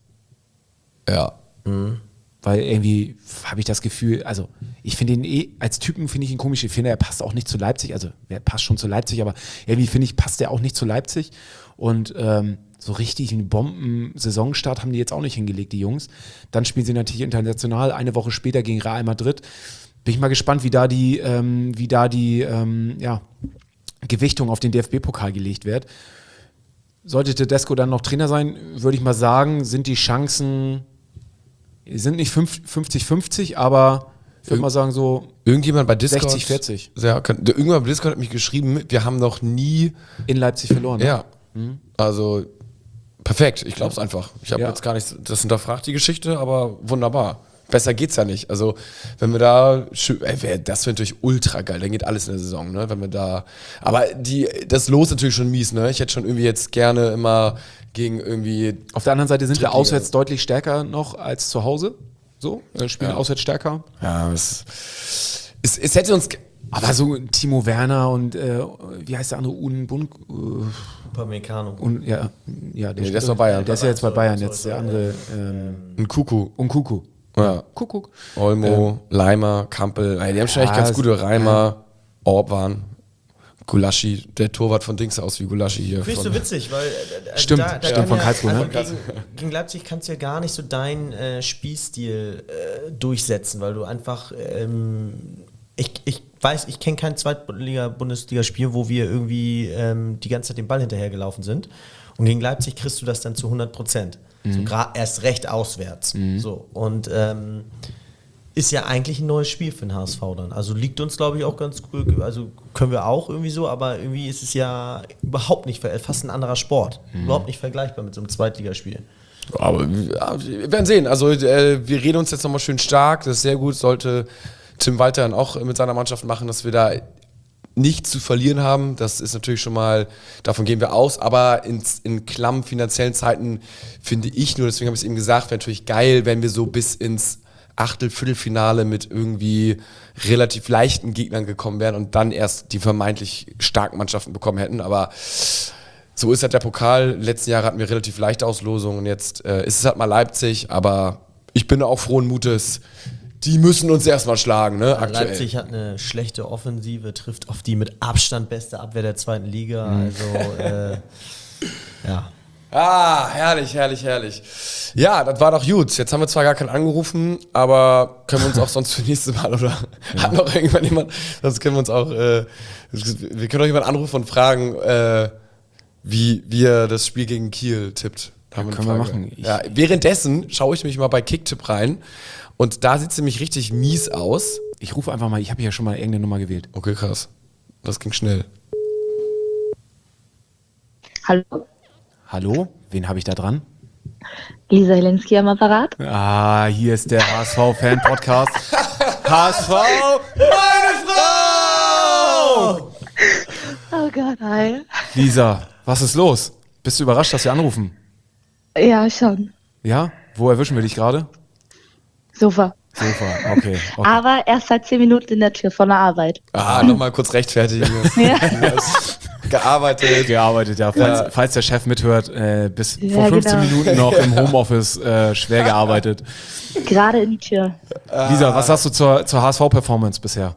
Ja. Mhm. Weil irgendwie habe ich das Gefühl, also ich finde ihn eh, als Typen finde ich ihn komisch, ich finde, er passt auch nicht zu Leipzig, also er passt schon zu Leipzig, aber irgendwie finde ich, passt er auch nicht zu Leipzig und ähm, so richtig einen Bomben-Saisonstart haben die jetzt auch nicht hingelegt, die Jungs. Dann spielen sie natürlich international, eine Woche später gegen Real Madrid. Bin ich mal gespannt, wie da die, ähm, wie da die, ähm, ja, Gewichtung auf den D F B-Pokal gelegt wird. Sollte Tedesco dann noch Trainer sein, würde ich mal sagen, sind die Chancen, sind nicht fünfzig fünfzig, aber ich würde mal sagen so irgendjemand bei Discord, sechzig vierzig. Ja, kann, irgendjemand bei Discord hat mich geschrieben, wir haben noch nie in Leipzig verloren. Ja, mhm. also perfekt, ich glaube es einfach. Ich habe ja. jetzt gar nicht das hinterfragt, die Geschichte, aber wunderbar. Besser geht's ja nicht. Also, wenn wir da, ey, das wäre natürlich ultra geil, dann geht alles in der Saison, ne? Wenn wir da, aber die, das Los natürlich schon mies, ne? Ich hätte schon irgendwie jetzt gerne immer gegen irgendwie. Auf der anderen Seite sind wir Drittliga. auswärts deutlich stärker noch als zu Hause. So, wir spielen Ja. auswärts stärker. Ja, es, es, es hätte uns, Aber so Timo Werner und äh, wie heißt der andere? Unbund. Uh, Upamecano. Un, ja, ja, der, Nee, der ist bei Bayern. Der ist ja jetzt bei Bayern, Sorry, jetzt sorry, der andere. Ähm, Ein Kuku. Unkuku. Ja. Kuckuck. Olmo, Leimer, Kampel. Ey, die haben schon echt Ja, ganz es- gute Reimer. Orban, Gulaschi. Der Torwart von Dings aus wie Gulaschi hier. Finde ich Von, so witzig, weil äh, also Stimmt, da, da stimmt, kann von ja, Karlsruhe, also ne? gegen, gegen Leipzig kannst du ja gar nicht so deinen äh, Spielstil äh, durchsetzen, weil du einfach ähm, ich, ich weiß, ich kenne kein Zweitliga-Bundesliga-Spiel, wo wir irgendwie ähm, die ganze Zeit den Ball hinterhergelaufen sind. Und gegen Leipzig kriegst du das dann zu hundert Prozent. Mhm. So gra- erst recht auswärts. Mhm. So. Und ähm, ist ja eigentlich ein neues Spiel für den H S V dann. Also liegt uns, glaube ich, auch ganz gut. Also können wir auch irgendwie so, aber irgendwie ist es ja überhaupt nicht, fast ein anderer Sport. Mhm. Überhaupt nicht vergleichbar mit so einem Zweitligaspiel. Aber ja, wir werden sehen. Also äh, wir reden uns jetzt nochmal schön stark. Das ist sehr gut. Sollte Tim Walter dann auch mit seiner Mannschaft machen, dass wir da nichts zu verlieren haben. Das ist natürlich schon mal, davon gehen wir aus. Aber in, in klammen finanziellen Zeiten finde ich nur, deswegen habe ich es eben gesagt, wäre natürlich geil, wenn wir so bis ins Achtel-, Viertelfinale mit irgendwie relativ leichten Gegnern gekommen wären und dann erst die vermeintlich starken Mannschaften bekommen hätten. Aber so ist halt der Pokal. Letzten Jahre hatten wir relativ leichte Auslosungen und jetzt äh, ist es halt mal Leipzig. Aber ich bin auch frohen Mutes. Die müssen uns erstmal schlagen, ne? Aktuell. Leipzig hat eine schlechte Offensive, trifft auf die mit Abstand beste Abwehr der zweiten Liga. Also, äh, ja. Ah, herrlich, herrlich, herrlich. Ja, das war doch gut. Jetzt haben wir zwar gar keinen angerufen, aber können wir uns auch sonst für nächstes Mal, oder ja. Hat noch irgendwann jemand, sonst können wir uns auch, äh, wir können auch jemanden anrufen und fragen, äh, wie, wie er das Spiel gegen Kiel tippt. Ja, können wir machen. Ich ja, währenddessen schaue ich mich mal bei Kicktipp rein und da sieht es nämlich richtig mies aus. Ich rufe einfach mal, ich habe ja schon mal irgendeine Nummer gewählt. Okay, krass. Das ging schnell. Hallo, Hallo, wen habe ich da dran? Lisa Helinski am Apparat. Ah, hier ist der H S V-Fan-Podcast. H S V, meine Frau! Oh Gott, hi. Lisa, was ist los? Bist du überrascht, dass wir anrufen? Ja, schon. Ja? Wo erwischen wir dich gerade? Sofa. Sofa, okay. okay. Aber erst seit zehn Minuten in der Tür von der Arbeit. Ah, nochmal kurz rechtfertigen. Ja. Gearbeitet. Gearbeitet, ja. Falls, Ja. falls der Chef mithört, äh, bis Ja, vor fünfzehn genau. Minuten noch im Homeoffice äh, schwer gearbeitet. Gerade in die Tür. Lisa, was sagst du zur, zur H S V-Performance bisher?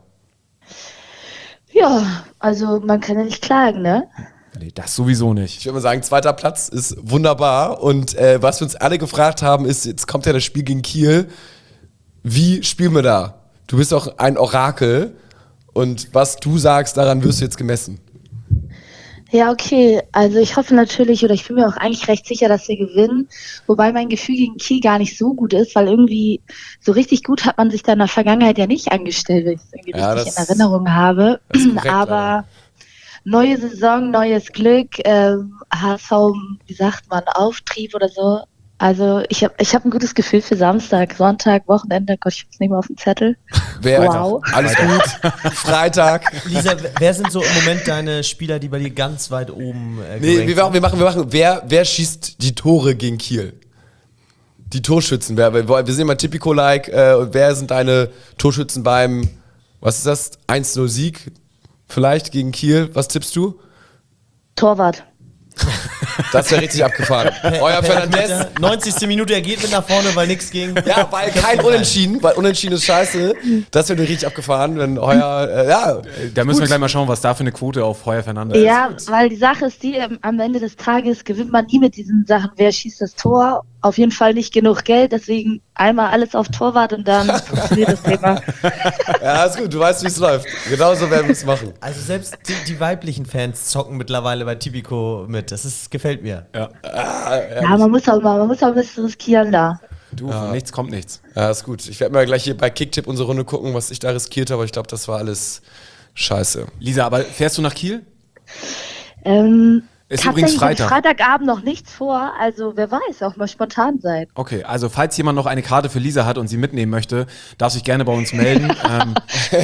Ja, also man kann ja nicht klagen, ne? Nee, das sowieso nicht. Ich würde mal sagen, zweiter Platz ist wunderbar. Und äh, was wir uns alle gefragt haben, ist, jetzt kommt ja das Spiel gegen Kiel. Wie spielen wir da? Du bist auch ein Orakel. Und was du sagst, daran wirst du jetzt gemessen. Ja, okay. Also ich hoffe natürlich, oder ich bin mir auch eigentlich recht sicher, dass wir gewinnen. Wobei mein Gefühl gegen Kiel gar nicht so gut ist, weil irgendwie so richtig gut hat man sich da in der Vergangenheit ja nicht angestellt, wenn ich es irgendwie Ja, richtig das- in Erinnerung habe. das ist korrekt, Aber leider. neue Saison, neues Glück, ähm, H S V, wie sagt man, Auftrieb oder so. Also ich habe ich hab ein gutes Gefühl für Samstag, Sonntag, Wochenende. Gott, ich hab's nicht mehr auf dem Zettel. Wer, Wow. Alles gut. Freitag. Lisa, wer sind so im Moment deine Spieler, die bei dir ganz weit oben äh, Nee, gerankt wir machen, wir machen, wir machen. Wer, wer schießt die Tore gegen Kiel? Die Torschützen. Wer, wir wir sind immer Tipico-like. Äh, und wer sind deine Torschützen beim, was ist das? eins null Sieg vielleicht gegen Kiel? Was tippst du? Torwart. Das wäre richtig abgefahren. Euer Fernandes. sind? neunzigste Minute, er geht mit nach vorne, weil nichts ging. Ja, weil kein Unentschieden, weil Unentschieden ist scheiße. Das wäre richtig abgefahren, wenn euer, äh, ja. Da müssen wir Gut. gleich mal schauen, was da für eine Quote auf Heuer Fernandes Ja, weil die Sache ist die, ähm, am Ende des Tages gewinnt man nie mit diesen Sachen, wer schießt das Tor, auf jeden Fall nicht genug Geld, deswegen einmal alles auf Torwart und dann funktioniert das Thema. Ja, ist gut, du weißt, wie es läuft. Genauso werden wir es machen. Also selbst die, die weiblichen Fans zocken mittlerweile bei Tipico mit. Das ist, gefällt mir. Ja. Ja, man muss auch mal, man muss auch ein bisschen riskieren da. Du, von nichts kommt nichts. Ja, ist gut. Ich werde mal gleich hier bei Kicktipp unsere Runde gucken, was ich da riskiert habe, aber ich glaube, das war alles scheiße. Lisa, aber fährst du nach Kiel? Ähm, Ist tatsächlich übrigens Freitag. am Freitagabend noch nichts vor, also wer weiß, auch mal spontan sein. Okay, also falls jemand noch eine Karte für Lisa hat und sie mitnehmen möchte, darf sich gerne bei uns melden. ähm,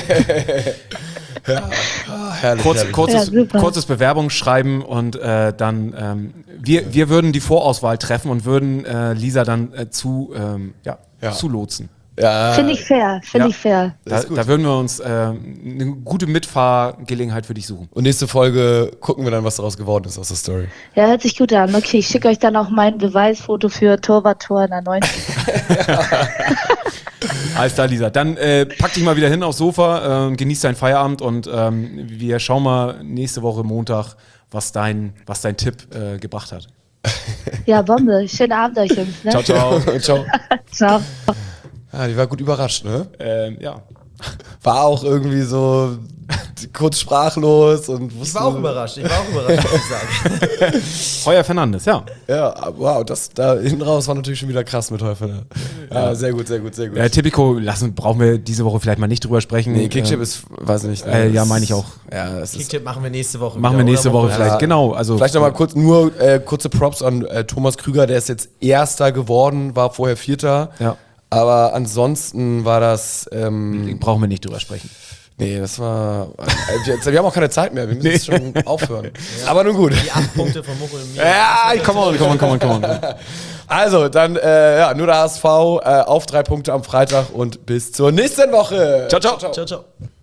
Herrlich, kurz, herrlich. kurzes, Ja, super. kurzes Bewerbungsschreiben und äh, dann ähm, wir, wir würden die Vorauswahl treffen und würden äh, Lisa dann äh, zu, ähm, ja, Ja. zulotsen. Ja, Finde ich fair, finde Ja. ich fair. Da, ist gut. da würden wir uns äh, eine gute Mitfahrgelegenheit für dich suchen. Und nächste Folge gucken wir dann, was daraus geworden ist aus der Story. Ja, hört sich gut an. Okay, ich schicke euch dann auch mein Beweisfoto für Torwart-Tor in der neunzig. Alles klar, Lisa. Dann äh, pack dich mal wieder hin aufs Sofa, äh, genieß deinen Feierabend und ähm, wir schauen mal nächste Woche Montag, was dein, was dein Tipp äh, gebracht hat. Ja, Bombe. Schönen Abend euch, Jungs. Ne? Ciao, ciao. Ciao. Ciao. Ja, die war gut überrascht, ne? ähm, ja. War auch irgendwie so kurz sprachlos und Ich wusste. war auch überrascht, ich war auch überrascht, muss ich sagen. Heuer Fernandes, ja. Ja, wow, das da hinten raus war natürlich schon wieder krass mit Häufer. Ja, sehr gut, sehr gut, sehr gut. Äh, Tipico, lassen, brauchen wir diese Woche vielleicht mal nicht drüber sprechen. nee, Kickchip äh, ist, weiß ich nicht. äh, ja, das- meine ich auch. Ja, es ist. Kicktipp machen wir nächste Woche Machen wir wieder, nächste oder? Woche vielleicht, Ja. genau. Also, Vielleicht nochmal kurz, nur äh, kurze Props an äh, Thomas Krüger, der ist jetzt Erster geworden, war vorher Vierter. Ja. Aber ansonsten war das, ähm, brauchen wir nicht drüber sprechen. nee, das war, äh, wir, wir haben auch keine Zeit mehr, wir müssen jetzt schon aufhören. Aber nun gut. Die acht Punkte von Muchel und mir. Ja, Come on, come on, come on, come on. Also, dann, äh, ja, nur der H S V äh, auf drei Punkte am Freitag und bis zur nächsten Woche. Ciao, ciao. Ciao, ciao.